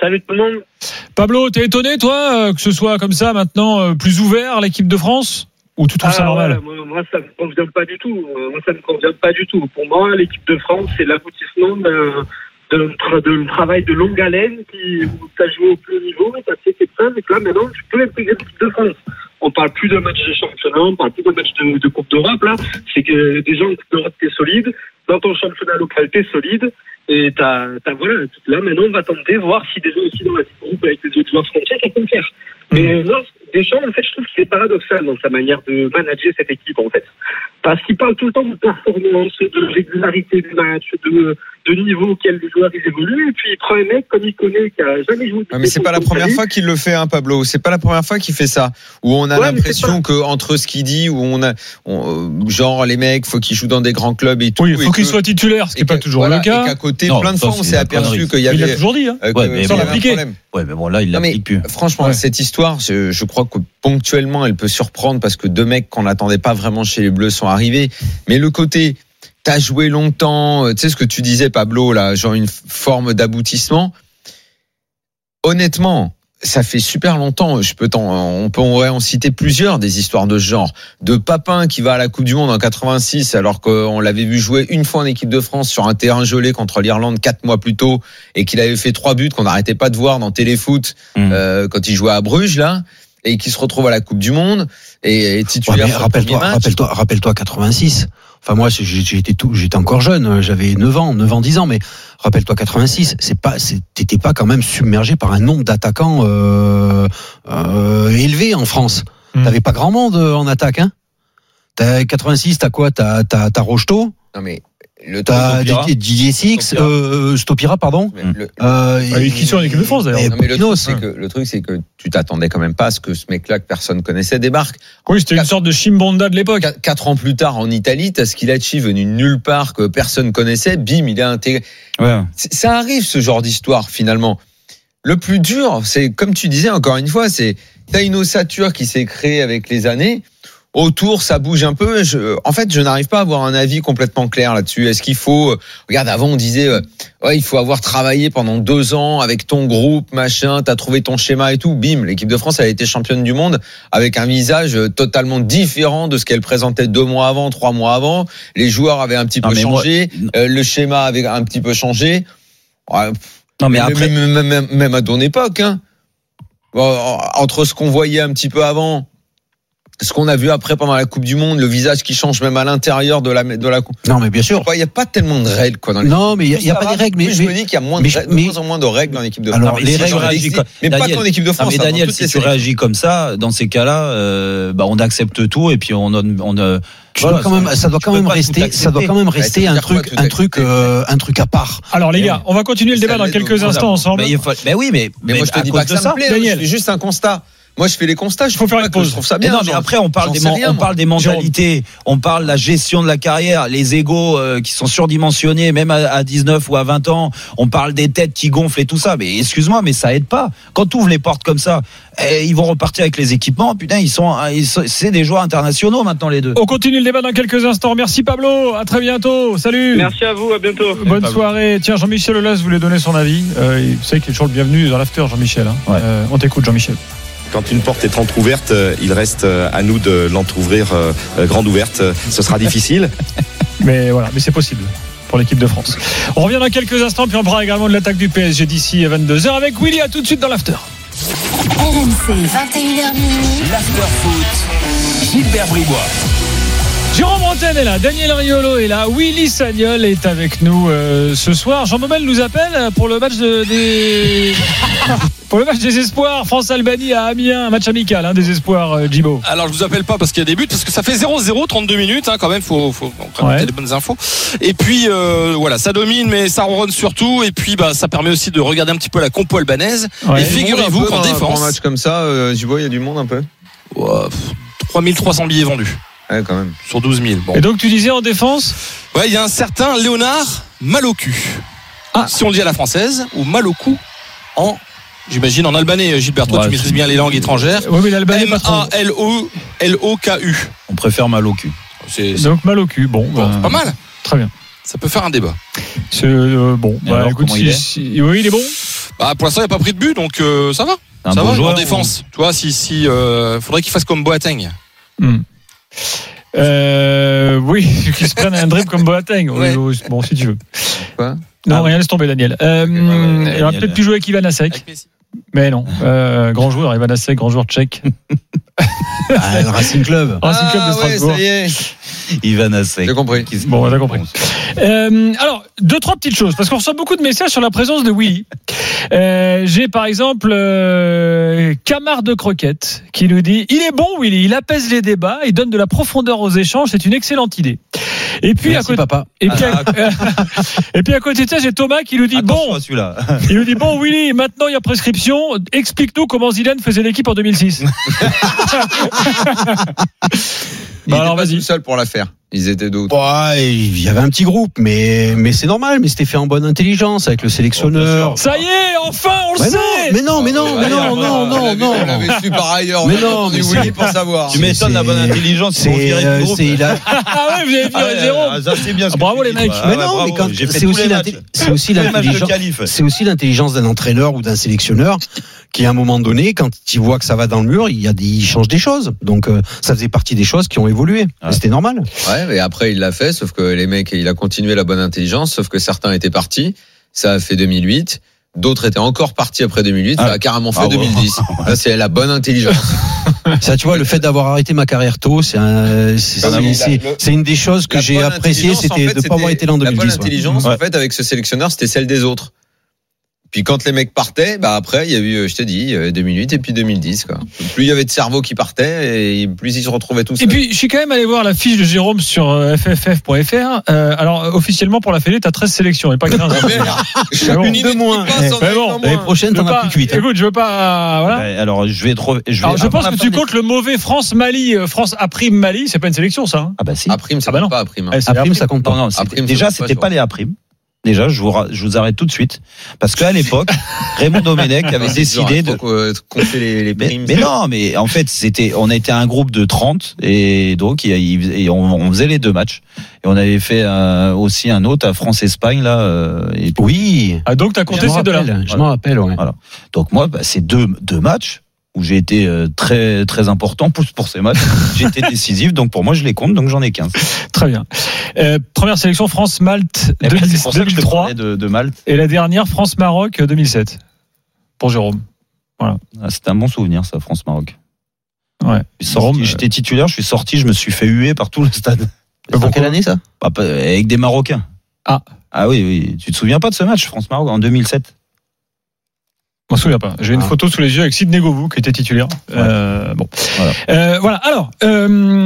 Salut tout le monde. Pablo, t'es étonné, toi, euh, que ce soit comme ça maintenant, euh, plus ouvert, l'équipe de France? Ou tu trouves ah, ça normal? ouais, moi, moi, ça me convient pas du tout. Euh, moi, ça me convient pas du tout. Pour moi, l'équipe de France, c'est l'aboutissement d'un, d'un, tra- d'un travail de longue haleine qui, où tu as joué au plus haut niveau, tu as fait tes preuves, et que là, maintenant, tu peux intégrer l'équipe de France. On parle plus d'un match de championnat, on parle plus d'un match de, de Coupe d'Europe, là. C'est que déjà, en Coupe d'Europe, t'es solide. Dans ton championnat local, t'es solide. Et t'as, t'as, voilà, là, maintenant, on va tenter, voir si déjà aussi dans la groupe avec les autres joueurs français, ça peut le faire. Mais non, Deschamps, en fait, je trouve que c'est paradoxal dans sa manière de manager cette équipe, en fait. Parce qu'il parle tout le temps de performance, de régularité du match, de, de niveau auquel les joueurs ils évoluent, et puis il prend un mec comme il connaît, qui a jamais joué de Ah, mais c'est pas la première fois qu'il le fait, hein, Pablo. C'est pas la première fois qu'il fait ça. Où on a Ouais, l'impression que entre ce qu'il dit, où on a, on, genre les mecs, faut qu'ils jouent dans des grands clubs et tout. Oui, il faut et qu'ils que- soient titulaires, ce qui et n'est pas que- toujours voilà, le cas. Et qu'à côté, Non, plein de ça, fois, on c'est s'est la aperçu connerie. qu'il y Il l'a avait. toujours dit, hein. euh, Ouais, que- mais qu'il y sans avait un l'appliquer. problème. Ouais, mais bon, là, il Non, mais l'applique plus. franchement, Ouais. cette histoire, je, je crois que ponctuellement, elle peut surprendre parce que deux mecs qu'on n'attendait pas vraiment chez les Bleus sont arrivés. Mais le côté, t'as joué longtemps, tu sais ce que tu disais, Pablo, là, genre une forme d'aboutissement. Honnêtement, ça fait super longtemps. Je peux t'en, on peut on pourrait en citer plusieurs des histoires de ce genre. De Papin qui va à la Coupe du Monde en quatre-vingt-six alors qu'on l'avait vu jouer une fois en équipe de France sur un terrain gelé contre l'Irlande quatre mois plus tôt et qu'il avait fait trois buts qu'on n'arrêtait pas de voir dans Téléfoot Mmh. euh, quand il jouait à Bruges là et qui se retrouve à la Coupe du Monde et, et Ouais, titulaire. mais sur le rappelle-toi, premier match. rappelle-toi, rappelle-toi quatre-vingt-six. Enfin moi c'est- j'ai- j'étais tout, j'étais encore jeune, j'avais neuf ans, neuf ans, dix ans, mais rappelle-toi quatre-vingt-six, c'est pas, c'est- t'étais pas quand même submergé par un nombre d'attaquants euh, euh, élevé en France. Mm. T'avais pas grand monde euh, en attaque, hein. T'as quatre-vingt-six, t'as quoi? T'as t'as t'as Rocheteau, Non mais le t'as Stopira. Didier Six, Stopira. euh, Stopira, pardon. mais le- Euh, Ah, et qui sont en équipe de France, d'ailleurs. et non, mais le truc, Popinos. c'est que, le truc, c'est que tu t'attendais quand même pas à ce que ce mec-là que personne connaissait débarque. Oui, c'était une sorte de Chimbonda de l'époque. Qu- Quatre ans plus tard, en Italie, t'as Schilacci venu de nulle part que personne connaissait. Bim, il est intégré. Ouais. C'est- Ça arrive, ce genre d'histoire, finalement. Le plus dur, c'est, comme tu disais encore une fois, c'est, t'as une ossature qui s'est créée avec les années. Autour, ça bouge un peu. Je, en fait, je n'arrive pas à avoir un avis complètement clair là-dessus. Est-ce qu'il faut, euh, regarde, avant, on disait, euh, ouais, il faut avoir travaillé pendant deux ans avec ton groupe, machin, t'as trouvé ton schéma et tout. Bim, l'équipe de France, elle a été championne du monde avec un visage euh, totalement différent de ce qu'elle présentait deux mois avant, trois mois avant. Les joueurs avaient un petit Non, peu mais moi- changé. Euh, le schéma avait un petit peu changé. Ouais, Non, mais même, après, même, même- même- même à ton époque, hein. Bon, entre ce qu'on voyait un petit peu avant, ce qu'on a vu après pendant la Coupe du Monde, le visage qui change même à l'intérieur de la de la Coupe. Non mais bien sûr. Il n'y a pas tellement de règles quoi dans les. Non mais il y a, y a Ça pas va, des règles, mais, plus je mais- me dis qu'il y a moins mais de, je- règles, de mais- moins en moins de règles en équipe de France. Alors, Non, mais les si tu règles, réagis comme- mais pas Daniel- qu'en équipe de Non, France. mais hein, dans Daniel, toutes si les tu sélections. réagis comme ça, dans ces cas-là, euh, bah, on accepte tout et puis on, on, on euh, tu voilà, dois quand même, ça doit tu quand peux même pas tout rester, ça doit accepter. quand même Bah, rester ça veut un dire quoi, truc, tout un truc, accepter euh, un truc à part. Alors, les Eh gars, oui. on va continuer le Ça débat dans l'aide quelques au- voilà. instants ensemble. Mais, il faut- mais oui, mais, Mais moi je te à dis cause pas que de ça ça. me plaît. Daniel. Je fais juste un constat. Moi je fais les constats. Je Faut faire pas une que pause. Je trouve ça Mais bien. non, mais genre, après on parle j'en des sais men- rien, on moi. parle des mentalités, on parle de la gestion de la carrière, les égos euh, qui sont surdimensionnés même à, à dix-neuf ou à vingt ans, on parle des têtes qui gonflent et tout ça, mais excuse-moi mais ça aide pas. Quand tu ouvres les portes comme ça, eh, ils vont repartir avec les équipements, putain, ils sont, ils sont c'est des joueurs internationaux maintenant les deux. On continue le débat dans quelques instants. Merci Pablo, à très bientôt. Salut. Merci à vous, à bientôt. Bonne soirée. Tiens, Jean-Michel Aulas voulait donner son avis. Euh, vous savez qu'il est toujours le bienvenu dans l'after, Jean-Michel. Hein. Ouais. Euh, on t'écoute, Jean-Michel. Quand une porte est entrouverte, euh, il reste euh, à nous de l'entrouvrir euh, euh, grande ouverte. Euh, Ce sera difficile. Mais voilà, mais c'est possible pour l'équipe de France. On revient dans quelques instants, puis on parlera également de l'attaque du P S G d'ici vingt-deux heures avec Willy. À tout de suite dans l'after. R M C, vingt et une heures minuit. L'after foot. Gilbert Bribois. Jérôme Bretagne est là, Daniel Riolo est là, Willy Sagnol est avec nous euh, ce soir. Jean Baumel nous appelle pour le match de, des pour le match des espoirs France-Albanie à Amiens, un match amical hein, des espoirs, euh, Djibo. Alors je vous appelle pas parce qu'il y a des buts, parce que ça fait zéro zéro, trente-deux minutes hein, quand même, faut, faut on Ouais. les bonnes infos. Et puis euh, voilà, ça domine mais ça ronronne surtout, et puis bah ça permet aussi de regarder un petit peu la compo albanaise. Ouais. Et figurez-vous qu'en Pour un défense, match comme ça, euh, tu vois, il y a du monde un peu. ouais, pff, trois mille trois cents billets vendus Ouais, quand même. sur douze mille. Bon. Et donc tu disais en défense Ouais, il y a un certain Léonard Maloku. Ah. Si on le dit à la française, ou Maloku en, j'imagine en albanais, Gilbert, toi Ouais, tu maîtrises bien les langues étrangères. Oui, mais l'Albanais pas trop. M A L O L O K U. On préfère mal au cul. C'est c'est- Donc mal au cul, bon, bon, bah, c'est pas mal. très bien. Ça peut faire un débat. C'est euh, bon. Et Bah, alors, écoute, comment si- il est si- oui, il est bon. Bah, pour l'instant, il n'y a pas pris de but, donc euh, ça va. Un ça bon va joueur, en défense. Tu vois, si, si, euh, faudrait qu'il fasse comme Boateng. Hmm. Euh, oui, qu'il se prenne un dribble comme Boateng. Ouais. Oui, bon, si tu veux. Quoi Non, Ah, rien, laisse tomber, Daniel. Euh, ouais, il aurait Daniel. peut-être pu jouer avec Ivan Asek. Avec Messi. Mais non, euh, grand joueur, Ivan Asek, grand joueur tchèque. Ah, le Racing Club. Racing Club de Ah ouais, Strasbourg. ça y est. Ivan Asek. J'ai compris. Bon, on a compris. Euh, alors, deux, trois petites choses, parce qu'on reçoit beaucoup de messages sur la présence de Willy. Euh, j'ai par exemple euh, Camard de Croquette qui nous dit: il est bon, Willy, il apaise les débats, il donne de la profondeur aux échanges, c'est une excellente idée. Et puis, Merci, à côté, papa. et, puis Ah, à, et puis à côté de ça, j'ai Thomas qui nous dit: Attention bon, à celui-là. il nous dit bon, Willy, maintenant il y a prescription, explique-nous comment Zidane faisait l'équipe en deux mille six. Il Bah était alors pas vas-y. tout seul pour la faire. Ils étaient d'autres. Ouais, il y avait un petit groupe, mais, mais c'est normal, mais c'était fait en bonne intelligence avec le sélectionneur. Ça y est, enfin on le Mais sait. non, mais non, mais non, mais non, non, non, non. On l'avait su par ailleurs. Mais On a non, entendu mais c'est- Willy pour savoir. Tu m'étonnes la bonne intelligence. C'est, euh, c'est, il a, Ah ouais, vous avez Ah viré ouais, Jérôme. ah, ça, c'est bien ce Ah, que bravo tu les dis, mecs. toi. mais Ah ouais, non, bravo. mais quand, J'ai fait c'est tous aussi, les l'inté- matchs. c'est aussi Tous les matchs de l'intelligence, qualif. c'est aussi l'intelligence d'un entraîneur ou d'un sélectionneur qui, à un moment donné, quand il voit que ça va dans le mur, il y a des, il change des choses. Donc, euh, ça faisait partie des choses qui ont évolué. Ouais. C'était normal. Ouais, mais après il l'a fait, sauf que les mecs, il a continué la bonne intelligence, sauf que certains étaient partis. Ça a fait deux mille huit. D'autres étaient encore partis après deux mille huit. Ah. Ça a carrément fait Ah ouais. deux mille dix. Là, c'est la bonne intelligence. Ça, tu vois, le fait d'avoir arrêté ma carrière tôt, c'est un, c'est, Non, mais c'est, la- le- c'est une des choses que La j'ai bonne apprécié, intelligence, c'était en fait, de ne pas avoir c'était- été là en deux mille La dix. bonne intelligence, Ouais. en fait, avec ce sélectionneur, c'était celle des autres. Puis quand les mecs partaient, bah après, il y a eu, je t'ai dit, deux mille huit et puis deux mille dix, quoi. Plus il y avait de cerveaux qui partaient, et plus ils se retrouvaient tous Et seuls. puis, je suis quand même allé voir la fiche de Jérôme sur euh, F F F point F R. Euh, alors, officiellement, pour la Fédé, t'as treize sélections et pas quinze. Chaque bon. minute Deux moins. qui passe, on Mais a bon, un L'année moins. prochaine, Je veux t'en as pas- plus que huit. Écoute, je veux pas. euh, voilà. Ouais, alors, je vais trop. Je, vais, Alors, je avant pense la que fin tu des- comptes le mauvais France-Mali, euh, France A-Prime Mali, c'est pas une sélection, ça. Hein. Ah bah si. À prime, ça Ah bah compte non. pas à prime. hein. Ouais, c'est À prime, A-Prime. ça compte Non, pas. non, c'était- Après, déjà, ça compte pas c'était sur- pas les A-primes. Déjà, je vous, ra- je vous arrête tout de suite. Parce qu'à l'époque, Raymond Domenech avait C'est décidé dur, de. faut, euh, compter les, les Mais, primes. mais non, mais en fait, c'était, on était un groupe de trente et donc il, il- et on, on faisait les deux matchs. Et on avait fait euh, aussi un autre à France-Espagne là. euh, et puis- Oui. Ah, donc, t'as Je compté m'en ces deux-là. rappelle, je m'en rappelle, ouais. Voilà. Donc moi, bah, c'est deux, deux matchs où j'ai été euh, très très important pour, pour ces matchs. J'ai été décisif, donc pour moi je les compte, donc j'en ai quinze. Très bien. Euh, première sélection France-Malte Et deux après, mille- c'est pour ça que je te deux mille trois. parlais de, de Malte. Et la dernière, France-Maroc euh, deux mille sept. Pour Jérôme. Ah, c'était un bon souvenir, ça, France-Maroc. Ouais. Je suis sorti, Jérôme, j'étais titulaire, je suis sorti, je me suis fait huer par tout le stade. Dans quelle année, ça? Bah, pas- avec des Marocains. Ah. Ah oui, oui. Tu te souviens pas de ce match, France-Maroc, en deux mille sept? Je m'en souviens pas. J'ai une Ah. photo sous les yeux avec Sidney Govou qui était titulaire. Euh, bon. Voilà. Euh, voilà. Alors, euh,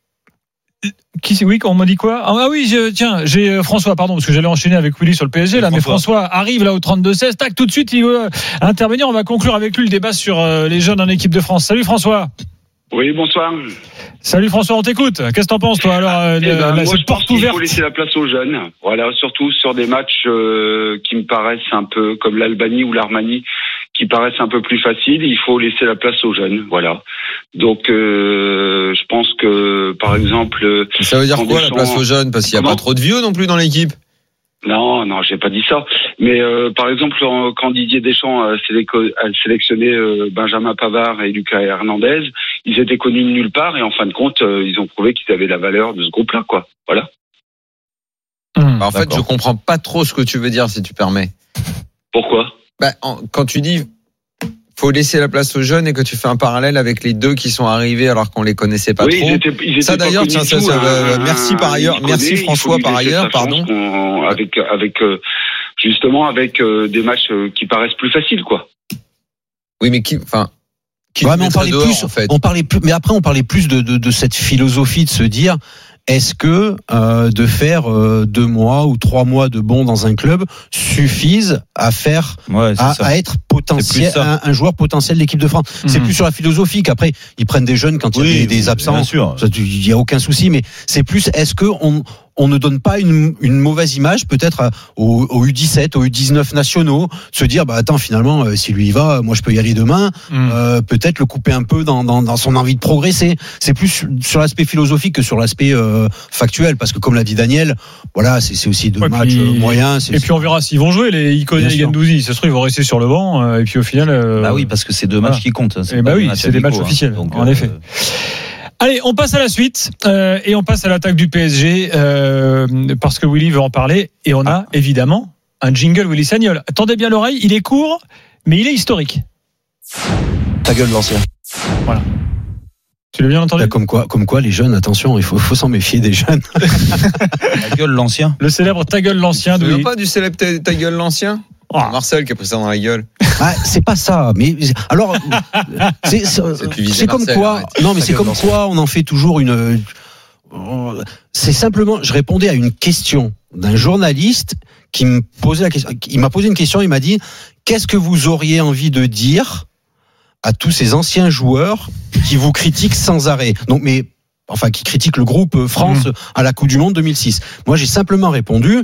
qui c'est? Oui, on m'a dit quoi? Ah oui, je, tiens, j'ai euh, François, pardon, parce que j'allais enchaîner avec Willy sur le P S G là, mais François. François arrive là au trente-deux seize. Tac, tout de suite, il veut intervenir. On va conclure avec lui le débat sur euh, les jeunes en équipe de France. Salut François. Oui, bonsoir. Salut François, on t'écoute. Qu'est-ce que t'en penses toi alors? euh, Eh ben, la- moi, cette je pense porte qu'il ouverte. faut laisser la place aux jeunes. Voilà, surtout sur des matchs euh, qui me paraissent un peu comme l'Albanie ou l'Armanie, qui paraissent un peu plus faciles. Il faut laisser la place aux jeunes. Voilà. Donc, euh, je pense que, par exemple, euh, Ça veut dire quand quoi la Deschamps- place aux jeunes? Parce qu'il n'y a Comment pas trop de vieux non plus dans l'équipe. Non, non, j'ai pas dit ça. Mais euh, par exemple, en- quand Didier Deschamps a, séleco- a sélectionné euh, Benjamin Pavard et Lucas Hernandez, ils étaient connus de nulle part et en fin de compte, euh, ils ont prouvé qu'ils avaient la valeur de ce groupe-là, quoi. Voilà. Hum. Bah, en fait, D'accord. je comprends pas trop ce que tu veux dire, si tu permets. Pourquoi? Bah, en- quand tu dis faut laisser la place aux jeunes et que tu fais un parallèle avec les deux qui sont arrivés alors qu'on les connaissait pas oui, trop. ils étaient, ils étaient Ça, pas d'ailleurs, connus tiens, du ça, tout, ça, hein. euh, merci par ailleurs, Il merci connaît, il François faut lui par laisser ailleurs, sa chance pardon. qu'on- avec avec euh, justement avec euh, des matchs euh, qui paraissent plus faciles, quoi. Oui, mais qui, enfin, qui Ouais, te mais on mettrait parlait dehors, plus, en fait. on parlait plus, mais après on parlait plus de, de, de cette philosophie de se dire, est-ce que euh, de faire euh, deux mois ou trois mois de bons dans un club suffisent à faire, Ouais, c'est à, ça. à être potentiel, C'est plus ça. un, un joueur potentiel de l'équipe de France. C'est Mhm. plus sur la philosophie qu'après ils prennent des jeunes quand il y a Oui, des, des absents. bien sûr. Ça, il y a aucun souci, mais c'est plus, est-ce que on on ne donne pas une, une mauvaise image peut-être aux, aux U dix-sept, aux U dix-neuf nationaux, se dire bah attends finalement euh, si lui y va, moi je peux y aller demain, mm. euh, peut-être le couper un peu dans, dans, dans son envie de progresser. C'est plus sur, sur l'aspect philosophique que sur l'aspect euh, factuel, parce que comme l'a dit Daniel, voilà c'est, c'est aussi deux ouais, matchs puis, moyens. C'est, et puis on verra s'ils vont jouer les Ikoné et Guendouzi. Ça se trouve ils vont rester sur le banc euh, et puis au final. Euh, bah oui parce que c'est deux matchs voilà. qui comptent. C'est et bah oui c'est amicaux, des matchs hein. officiels. Donc, en euh, effet. Allez, on passe à la suite euh, et on passe à l'attaque du P S G euh, parce que Willy veut en parler et on a évidemment un jingle Willy Sagnol. Attendez bien l'oreille, il est court mais il est historique. Ta gueule l'ancien. Voilà. Tu l'as bien entendu ? Là, comme quoi, comme quoi les jeunes, attention, il faut, faut s'en méfier des jeunes. Ta gueule l'ancien. Le célèbre Ta gueule l'ancien. Tu ne veux pas du célèbre Ta, ta gueule l'ancien ? Oh. Marcel qui a pris ça dans la gueule. Ah, c'est pas ça, mais alors c'est, c'est, c'est comme Marcel, quoi. Arrête. Non, mais c'est comme l'ancien. Quoi on en fait toujours une. C'est simplement, je répondais à une question d'un journaliste qui me posait la question. Il m'a posé une question, il m'a dit qu'est-ce que vous auriez envie de dire à tous ces anciens joueurs qui vous critiquent sans arrêt. Donc, mais enfin, qui critiquent le groupe France mmh. à la Coupe du Monde deux mille six. Moi, j'ai simplement répondu.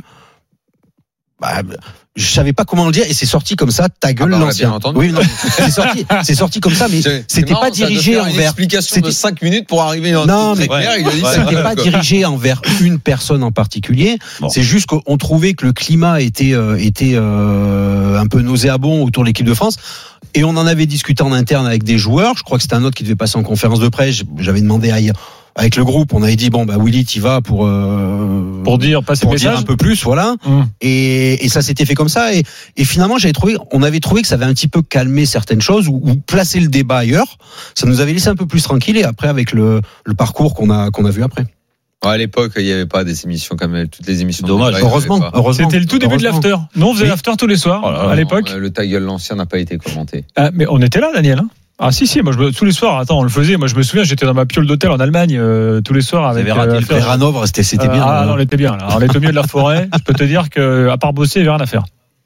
Bah, je savais pas comment le dire et c'est sorti comme ça. Ta gueule ah bah l'ancien. Oui, non, c'est sorti, c'est sorti comme ça, mais c'est, c'était marrant, pas dirigé envers. Une explication c'était... de cinq minutes pour arriver dans non, mais très clair. Il a dit ouais, c'était ouais, pas quoi. Dirigé envers une personne en particulier. Bon. C'est juste qu'on trouvait que le climat était euh, était euh, un peu nauséabond autour de l'équipe de France. Et on en avait discuté en interne avec des joueurs. Je crois que c'était un autre qui devait passer en conférence de presse. J'avais demandé à avec le groupe, on avait dit bon bah Willy t'y vas pour euh, pour dire passer pour dire un peu plus, voilà. Mmh. Et, et ça s'était fait comme ça. Et, et finalement, j'avais trouvé, on avait trouvé que ça avait un petit peu calmé certaines choses ou, ou placé le débat ailleurs. Ça nous avait laissé un peu plus tranquille. Et après, avec le, le parcours qu'on a qu'on a vu après. Ouais, à l'époque, il n'y avait pas des émissions comme toutes les émissions. Dommage. Heureusement, heureusement. C'était le tout début de l'after. Nous, on faisait oui. l'after tous les soirs oh là là, à l'époque. Le Ta gueule l'ancien n'a pas été commenté. Ah, mais on était là, Daniel. Hein Ah si si moi je me, tous les soirs attends on le faisait moi je me souviens j'étais dans ma piole d'hôtel en Allemagne euh, tous les soirs avec euh, le Hanovre c'était c'était bien ah euh, non on était bien là on était au milieu de la forêt je peux te dire que à part bosser il y avait rien à faire.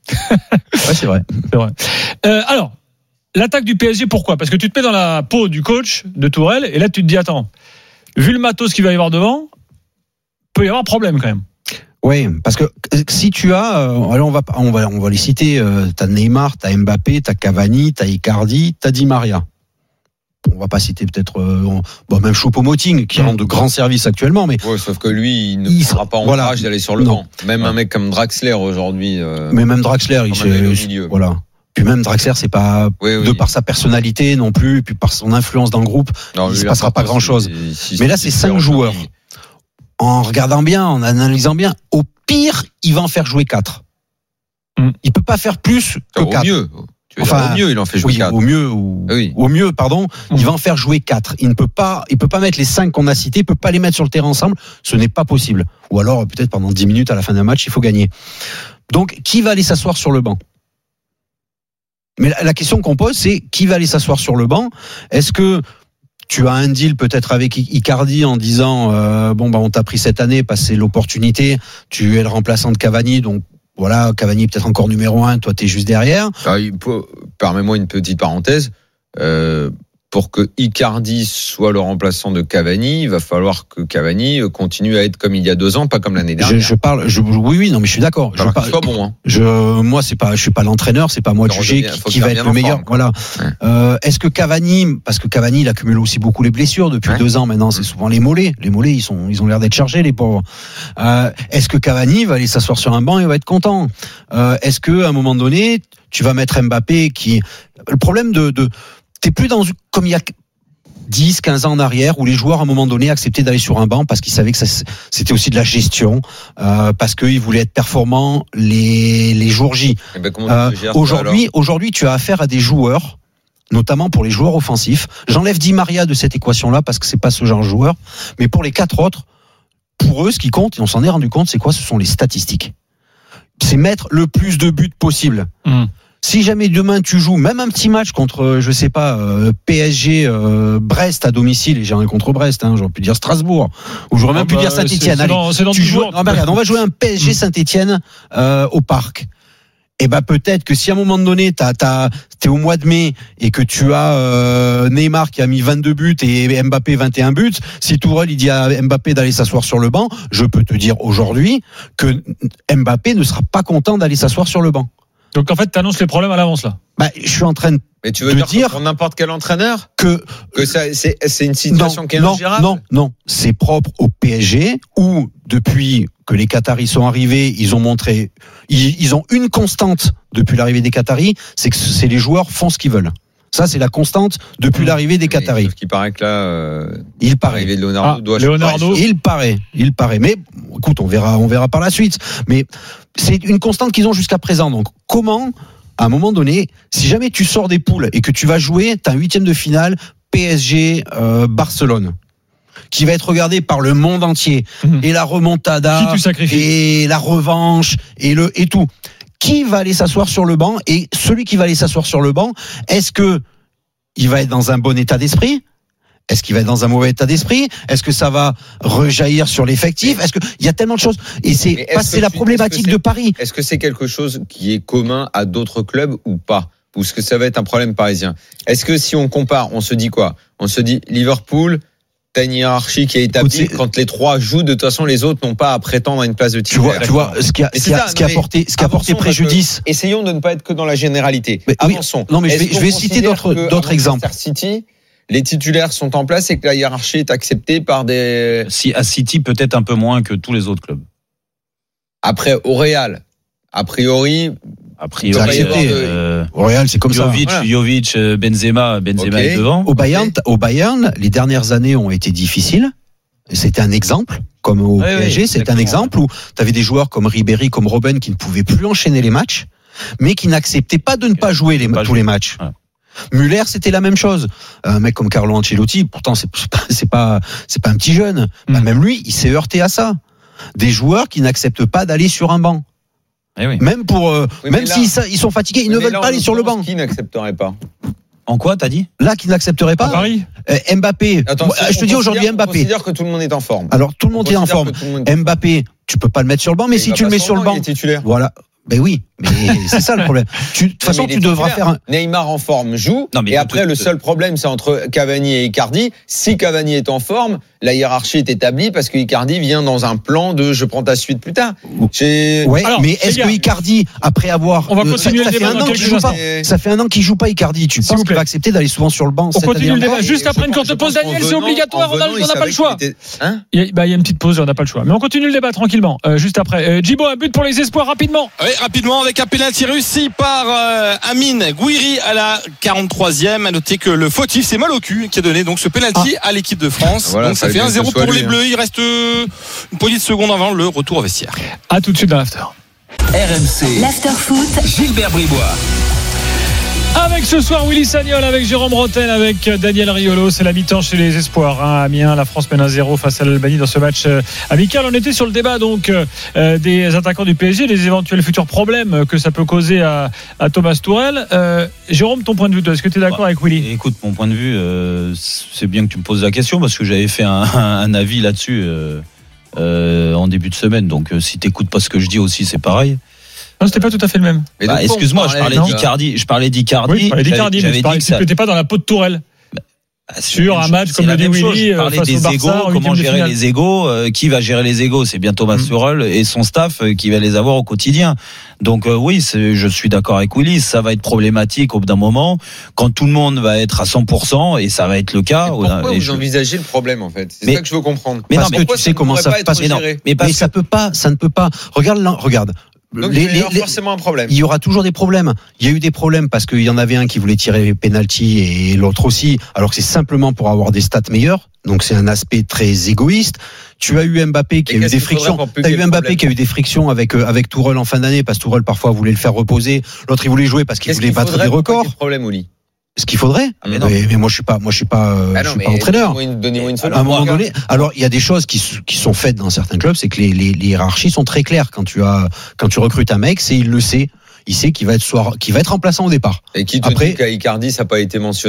Ouais c'est vrai c'est vrai euh, alors l'attaque du P S G pourquoi parce que tu te mets dans la peau du coach de Tourelle et là tu te dis attends vu le matos qu'il va y avoir devant peut y avoir un problème quand même. Oui, parce que si tu as, euh, alors on va on va on va les citer. Euh, t'as Neymar, t'as Mbappé, t'as Cavani, t'as Icardi, t'as Di Maria. On va pas citer peut-être euh, bon, même Choupo-Moting qui mmh. rend de grands services actuellement, mais ouais, sauf que lui il ne il sera pas en voilà, courage d'aller sur le non. banc. Même ouais. un mec comme Draxler aujourd'hui. Euh, mais même Draxler, il se voilà. Puis même Draxler, c'est pas oui, oui. de par sa personnalité non plus, puis par son influence dans le groupe, non, il se passera pas grand-chose. Si, si, mais là, c'est cinq joueurs. En regardant bien, en analysant bien, au pire, il va en faire jouer quatre. Mm. Il peut pas faire plus que quatre. Au mieux. Tu veux enfin, dire, au mieux, il en fait jouer oui, quatre. Au mieux, ou, oui. au mieux, pardon, mm. il va en faire jouer quatre. Il ne peut pas, il peut pas mettre les cinq qu'on a cités, il peut pas les mettre sur le terrain ensemble. Ce n'est pas possible. Ou alors, peut-être pendant dix minutes à la fin d'un match, il faut gagner. Donc, qui va aller s'asseoir sur le banc? Mais la, la question qu'on pose, c'est qui va aller s'asseoir sur le banc? Est-ce que tu as un deal peut-être avec Icardi en disant euh, bon bah on t'a pris cette année parce que c'est l'opportunité, tu es le remplaçant de Cavani, donc voilà, Cavani peut-être encore numéro un, toi t'es juste derrière. Alors, il peut, permets-moi une petite parenthèse. Euh, pour que Icardi soit le remplaçant de Cavani, il va falloir que Cavani continue à être comme il y a deux ans, pas comme l'année dernière. Je, je parle, je, oui, oui, non, mais je suis d'accord. Je parle, soit bon. Hein. Je, moi, c'est pas, je suis pas l'entraîneur, c'est pas moi de juger qui, qui va être le meilleur. Forme, voilà. Ouais. Euh, est-ce que Cavani, parce que Cavani, il accumule aussi beaucoup les blessures depuis ouais. deux ans maintenant, c'est souvent les mollets. Les mollets, ils sont, ils ont l'air d'être chargés, les pauvres. Euh, est-ce que Cavani va aller s'asseoir sur un banc et va être content? Euh, est-ce que, à un moment donné, tu vas mettre Mbappé qui, le problème de, de t'es plus dans, comme il y a dix, quinze ans en arrière, où les joueurs, à un moment donné, acceptaient d'aller sur un banc parce qu'ils savaient que ça, c'était aussi de la gestion, euh, parce qu'ils voulaient être performants les, les jours J. Eh ben, euh, aujourd'hui, ça, aujourd'hui, tu as affaire à des joueurs, notamment pour les joueurs offensifs. J'enlève Di Maria de cette équation-là parce que c'est pas ce genre de joueur. Mais pour les quatre autres, pour eux, ce qui compte, et on s'en est rendu compte, c'est quoi? Ce sont les statistiques. C'est mettre le plus de buts possible. Mmh. Si jamais demain tu joues même un petit match contre, je sais pas, euh, P S G, euh, Brest à domicile, et j'ai rien contre Brest, hein, j'aurais pu dire Strasbourg, ou j'aurais même ah pu bah, dire Saint-Etienne. Allez, c'est dans, c'est dans tu joues, non, bah, regarde, on va jouer un P S G Saint-Etienne euh, au Parc. Et ben peut-être que si à un moment donné t'as, t'as, t'es au mois de mai et que tu as euh, Neymar qui a mis vingt-deux buts et Mbappé vingt et un buts, si Tourelle il dit à Mbappé d'aller s'asseoir sur le banc, je peux te dire aujourd'hui que Mbappé ne sera pas content d'aller s'asseoir sur le banc. Donc en fait, t'annonces les problèmes à l'avance là. Bah, je suis en train de Mais tu veux de dire, dire que pour n'importe quel entraîneur que que ça, c'est, c'est une situation non, qui est non, ingérable. non, non, c'est propre au P S G où depuis que les Qataris sont arrivés, ils ont montré, ils, ils ont une constante depuis l'arrivée des Qataris, c'est que c'est les joueurs font ce qu'ils veulent. Ça, c'est la constante depuis mmh. l'arrivée des Qataris. Sauf qu'il paraît que là, euh, il paraît. L'arrivée de Leonardo ah, doit. Leonardo. Il paraît, il paraît. Mais écoute, on verra, on verra par la suite. Mais c'est une constante qu'ils ont jusqu'à présent. Donc, comment, à un moment donné, si jamais tu sors des poules et que tu vas jouer, t'as un huitième de finale P S G euh, Barcelone, qui va être regardé par le monde entier, mmh. et la remontada, qui tu sacrifies et la revanche, et le et tout. Qui va aller s'asseoir sur le banc? Et celui qui va aller s'asseoir sur le banc, est-ce que il va être dans un bon état d'esprit? Est-ce qu'il va être dans un mauvais état d'esprit? Est-ce que ça va rejaillir sur l'effectif? Est-ce que il y a tellement de choses et c'est est-ce pas, c'est la tu, problématique c'est, de Paris. Est-ce que c'est quelque chose qui est commun à d'autres clubs ou pas? Ou est-ce que ça va être un problème parisien? Est-ce que si on compare, on se dit quoi? On se dit Liverpool, t'as une hiérarchie qui est établie. Écoute, quand les trois jouent, de toute façon, les autres n'ont pas à prétendre à une place de titulaire. Tu vois, tu vois ce qui a, ce qui a, ce qui a porté, ce qui a porté préjudice. Essayons de ne pas être que dans la généralité. Mais, Avançons. Oui, non, mais je vais, je vais citer d'autres, d'autres exemples. City, les titulaires sont en place et que la hiérarchie est acceptée par des. Si à City, peut-être un peu moins que tous les autres clubs. Après, au Real, a priori. A priori, euh, au Real, c'est comme Jovic, ça. Voilà. Jovic, Benzema, Benzema okay. est devant. Au Bayern, okay. au Bayern, les dernières années ont été difficiles. C'était un exemple, comme au ouais, P S G, oui, c'est un exemple où tu avais des joueurs comme Ribéry, comme Robben qui ne pouvaient plus enchaîner les matchs, mais qui n'acceptaient pas de ne pas jouer les, pas tous jouer. les matchs. Ouais. Müller, c'était la même chose. Un mec comme Carlo Ancelotti, pourtant c'est, c'est pas, c'est pas, c'est pas un petit jeune. Mm. Bah, même lui, il s'est heurté à ça. Des joueurs qui n'acceptent pas d'aller sur un banc. Eh oui. Même pour, euh, oui, même là, s'ils ils sont fatigués, ils ne veulent là, pas aller sur le banc. Qui n'accepterait pas? En quoi, t'as dit? Là, qui n'accepterait pas. À Paris. Euh, Mbappé. Attends, moi, je te dis aujourd'hui Mbappé. On considère que tout le monde est en forme. Alors, tout le monde est en forme. Est... Mbappé, tu peux pas le mettre sur le banc, mais et si tu le mets sur le banc. Il est titulaire. Voilà. Ben oui, mais c'est ça le problème. Tu, de toute façon, tu devras faire un. Neymar en forme joue. Non, mais et après, le seul problème, c'est entre Cavani et Icardi. Si Cavani est en forme, la hiérarchie est établie parce que Icardi vient dans un plan de je prends ta suite plus tard. J'ai... Ouais, alors, mais est-ce que Icardi, après avoir. On va continuer ça, le débat. Ça fait, un an qu'il joue pas. ça fait un an qu'il joue pas, Icardi. Tu penses qu'il va accepter d'aller souvent sur le banc? On continue le débat. Juste après une courte pause, Daniel, c'est obligatoire. On n'a pas le choix. Il y a une petite pause, on n'a pas le choix. Mais on continue le débat tranquillement. Juste après. Djibo, un but pour les espoirs rapidement. Oui, rapidement avec un pénalty réussi par euh, Amine Gouiri à la quarante-troisième. À noter que le fautif, c'est mal au cul qui a donné donc ce pénalty ah. à l'équipe de France. Voilà, donc ça, ça fait un zéro pour lui, les Bleus. Il reste euh, une poignée de secondes avant le retour au vestiaire. À tout de suite dans l'after. R M C. L'after foot. Gilbert Bribois. Avec ce soir Willy Sagnol, avec Jérôme Rotel, avec Daniel Riolo. C'est la mi-temps chez les espoirs. Hein. Amiens, la France mène un zéro face à l'Albanie dans ce match euh, amical. On était sur le débat donc euh, des attaquants du P S G, des éventuels futurs problèmes que ça peut causer à, à Thomas Tuchel. Euh, Jérôme, ton point de vue, toi, est-ce que tu es d'accord bah, avec Willy? Écoute, mon point de vue, euh, c'est bien que tu me poses la question parce que j'avais fait un, un avis là-dessus euh, euh, en début de semaine. Donc euh, si tu n'écoutes pas ce que je dis aussi, c'est pareil. Non, c'était pas tout à fait le même. Bah, excuse-moi, je parlais d'Icardi. Je parlais d'Icardi. Oui, je parlais d'Icardi, mais tu n'étais pas dans la peau de Tourelle. Bah, sur un match comme le dit Willy, je parlais des égos, comment gérer les égos, euh, qui va gérer les égos? C'est bien Thomas mmh. Tuchel et son staff euh, qui va les avoir au quotidien. Donc euh, oui, c'est, je suis d'accord avec Willy, ça va être problématique au bout d'un moment quand tout le monde va être à cent pour cent et ça va être le cas. Et pourquoi vous je... envisagez le problème en fait? C'est mais, ça que je veux comprendre. Mais parce non, mais que tu sais comment ça se passe. Mais, non, mais, mais ça peut pas, ça ne peut pas. Regarde là, regarde. Donc les, il y aura les, forcément un problème. Il y aura toujours des problèmes. Il y a eu des problèmes parce qu'il y en avait un qui voulait tirer penalty et l'autre aussi, alors que c'est simplement pour avoir des stats meilleures. Donc c'est un aspect très égoïste. Tu as eu Mbappé qui et a eu des frictions. Tu as eu Mbappé qui a eu des frictions avec euh, avec Tourelle en fin d'année parce que Tourelle parfois voulait le faire reposer. L'autre il voulait jouer parce qu'il Qu'est-ce voulait battre des records. Quel problème, Oli? Ce qu'il faudrait, ah mais, mais, mais moi je suis pas, moi je suis pas, euh, ah non, je suis pas entraîneur. Donnez-moi une, donnez-moi une seule à un moment donné, alors il y a des choses qui, qui sont faites dans certains clubs, c'est que les, les, les hiérarchies sont très claires. Quand tu as, quand tu recrutes un mec, c'est il le sait, il sait qu'il va être soir, qu'il va être remplaçant au départ. Et qui te Après, dit qu'à Icardi ça n'a pas été mentionné?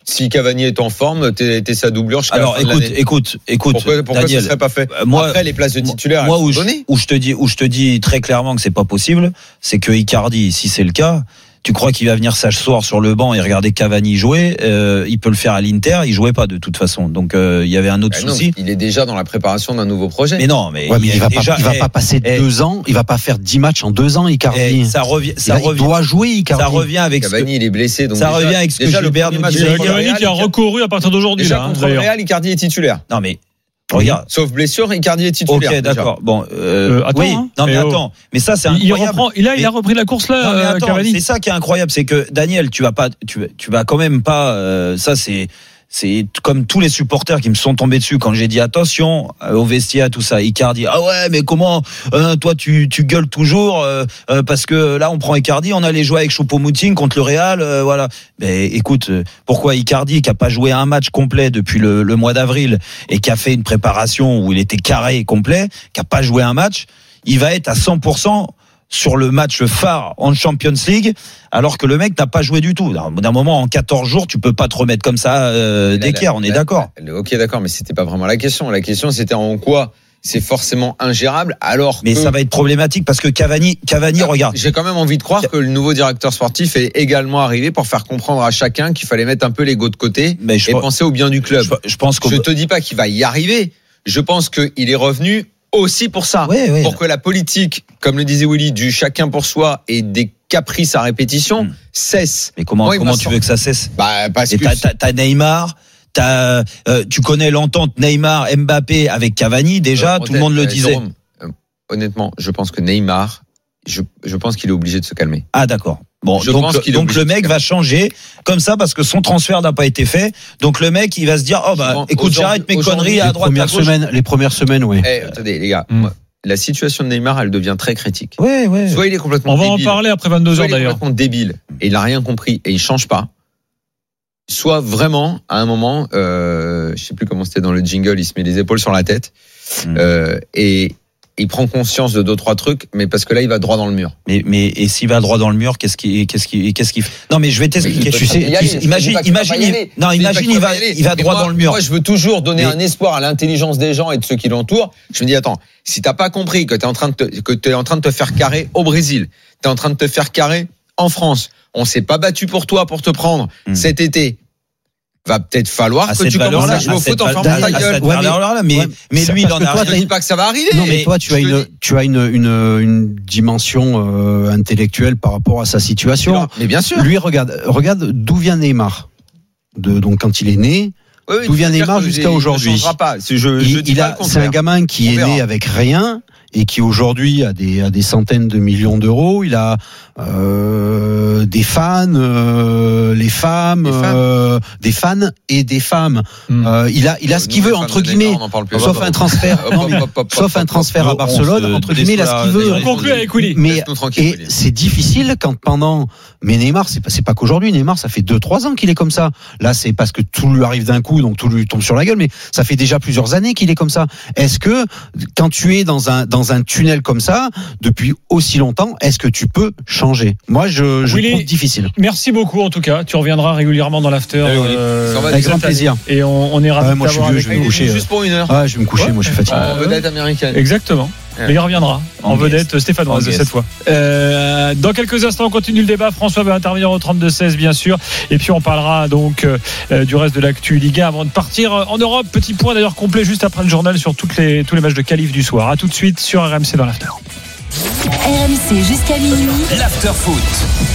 Si Cavani est en forme, t'es, t'es sa doublure. Alors écoute, écoute, écoute, pourquoi, pourquoi Daniel, ça serait pas fait? Moi, après les places de titulaires, moi, elles où, sont je, données. où je te dis, où je te dis très clairement que c'est pas possible, c'est que Icardi, si c'est le cas, tu crois qu'il va venir s'asseoir sur le banc et regarder Cavani jouer, euh, il peut le faire à l'Inter, il jouait pas de toute façon. Donc euh, il y avait un autre bah souci. Non, il est déjà dans la préparation d'un nouveau projet. Mais non, mais ouais, mais il, il va déjà, pas, il va eh, pas passer eh, deux ans, il va pas faire dix matchs en deux ans, Icardi. Eh, ça revient, ça il, revient. Il doit jouer, Icardi. Ça revient avec Cavani, ce que, il est blessé, donc ça déjà, revient avec ce que déjà, Gilbert nous match disait. contre le Cavani Real, qui a recouru à partir d'aujourd'hui. Déjà là, contre le Real, Icardi est titulaire. Non mais regarde. Sauf blessure, Icardi est titulaire. Ok, d'accord. Bon, euh, Euh, attends, oui. hein. Non mais Et oh. attends. Mais ça c'est Il incroyable. reprend, il a, il a Mais- repris la course là, Non, mais euh, attends, Cavani. c'est ça qui est incroyable, c'est que Daniel, tu vas pas, tu, tu vas quand même pas. euh, ça, c'est, c'est comme tous les supporters qui me sont tombés dessus quand j'ai dit attention euh, au vestiaire, tout ça. Icardi, ah ouais, mais comment, euh, toi, tu, tu gueules toujours euh, euh, parce que là, on prend Icardi, on allait jouer avec Choupo-Moting contre le Real, euh, voilà. Mais écoute, euh, pourquoi Icardi qui a pas joué un match complet depuis le, le mois d'avril et qui a fait une préparation où il était carré et complet, qui a pas joué un match, il va être à cent pour cent sur le match phare en Champions League, alors que le mec n'a pas joué du tout. D'un moment, en quatorze jours, tu peux pas te remettre comme ça euh, d'équerre, on est la- d'accord. la- Ok, d'accord, mais c'était pas vraiment la question. La question, c'était en quoi c'est forcément ingérable, alors Mais que... ça va être problématique parce que Cavani, Cavani, Ah, regarde. J'ai quand même envie de croire que le nouveau directeur sportif est également arrivé pour faire comprendre à chacun qu'il fallait mettre un peu l'ego de côté Mais je et pense- penser au bien du club. Je, je pense que Je te dis pas qu'il va y arriver. Je pense qu'il est revenu aussi pour ça. Ouais, ouais. Pour que la politique, comme le disait Willy, du chacun pour soi et des caprices à répétition Hmm. cesse. Mais comment, Moi, il comment m'a tu sorti- veux que ça cesse? Bah, parce Et que... t'as, t'as, t'as Neymar, t'as, euh, tu connais l'entente Neymar, Mbappé avec Cavani déjà, Euh, tout le monde le euh, disait. Jérôme, euh, honnêtement, je pense que Neymar, je, je pense qu'il est obligé de se calmer. Ah d'accord. Bon, Je donc, pense qu'il est donc obligé le de se mec calmer. va changer comme ça parce que son transfert n'a pas été fait. Donc le mec, il va se dire, oh bah, Souvent, écoute, j'arrête mes aujourd'hui, conneries à Les droite, à premières gauche. semaines, les premières semaines, oui. Eh, attendez, les gars, Hmm. moi, la situation de Neymar, elle devient très critique. Ouais, ouais. Soit il est complètement On va en débile, parler après vingt-deux soit heures il est d'ailleurs. complètement débile et il n'a rien compris et il change pas. Soit vraiment, à un moment, euh, je sais plus comment c'était dans le jingle, il se met les épaules sur la tête Mm. euh, et il prend conscience de deux trois trucs, mais parce que là il va droit dans le mur. Mais, mais et s'il va droit dans le mur, qu'est-ce qui, qu'est-ce qui, qu'est-ce qui fait Non, mais je vais t'expliquer. Mais Tu il peut sais, pas y tu aller, sais, je imagine, dis pas qu'il va imagine, pas y il- aller. non, Je dis pas imagine, qu'il il va va, y aller. il va Mais droit moi- dans le mur. Moi, je veux toujours donner Mais- un espoir à l'intelligence des gens et de ceux qui l'entourent. Je me dis, attends, si t'as pas compris que t'es en train de te, que t'es en train de te faire carrer au Brésil, t'es en train de te faire carrer en France, on s'est pas battu pour toi pour te prendre Hmm. cet été. Va peut-être falloir À que cette tu commences valeur-là, à jouer à au cette foot en val- fermant ta à gueule. cette Ouais, mais- valeur-là, mais, ouais, mais c'est lui, il parce en que a toi, Je rien. te dis pas que ça va arriver. Non, mais toi, tu as je te une, dis- tu as une, une, une dimension euh, intellectuelle par rapport à sa situation. Mais bien sûr. Lui, regarde, regarde d'où vient Neymar. De, donc, quand il est né, Oui, oui, d'où vient c'est clair Neymar que jusqu'à il ne aujourd'hui. changera pas. Je, je il, dis il pas a, le c'est un contraire. gamin qui On est verra. né avec rien et qui aujourd'hui a des, a des centaines de millions d'euros. Il a euh, des fans, euh, les femmes, Des femmes. euh, des fans et des femmes. Hmm. Euh, il a, il a ce qu'il Nous, veut les fans entre de guillemets. Neymar, on en parle plus. Sauf Hop, un hop, transfert, hop, non, hop, mais- hop, hop, sauf hop, un transfert hop, à hop, Barcelone, on se entre guillemets, il a ce qu'il déçoit, veut. Neymar. Conclu avec Willy. Mais Laisse-nous tranquille, et Willy. c'est difficile quand pendant. Mais Neymar, c'est pas, c'est pas qu'aujourd'hui. Neymar, ça fait deux, trois ans qu'il est comme ça. Là, c'est parce que tout lui arrive d'un coup, donc tout lui tombe sur la gueule. Mais ça fait déjà plusieurs années qu'il est comme ça. Est-ce que quand tu es dans un dans un tunnel comme ça depuis aussi longtemps, est-ce que tu peux changer? Moi, je, je Willy, trouve difficile. Merci beaucoup en tout cas. Tu reviendras régulièrement dans l'after. Eh oui, euh, ça va, Avec cette grand année. plaisir. Et on, on est ravis Ouais, de moi, je suis t'avoir vieux, avec je vais nous. me coucher. Juste pour une heure. Ah, je vais me coucher. Ouais. Moi, je suis fatigué. En vedette américaine. Exactement. Ouais. Mais il reviendra en En vedette guest. stéphanoise En guest. cette fois. Euh, dans quelques instants, on continue le débat. François va intervenir au trente-deux seize, bien sûr. Et puis on parlera donc euh, du reste de l'actu Ligue un avant de partir en Europe. Petit point d'ailleurs complet juste après le journal sur toutes les, tous les matchs de qualif du soir. À tout de suite sur R M C dans l'after. R M C jusqu'à minuit. L'after foot.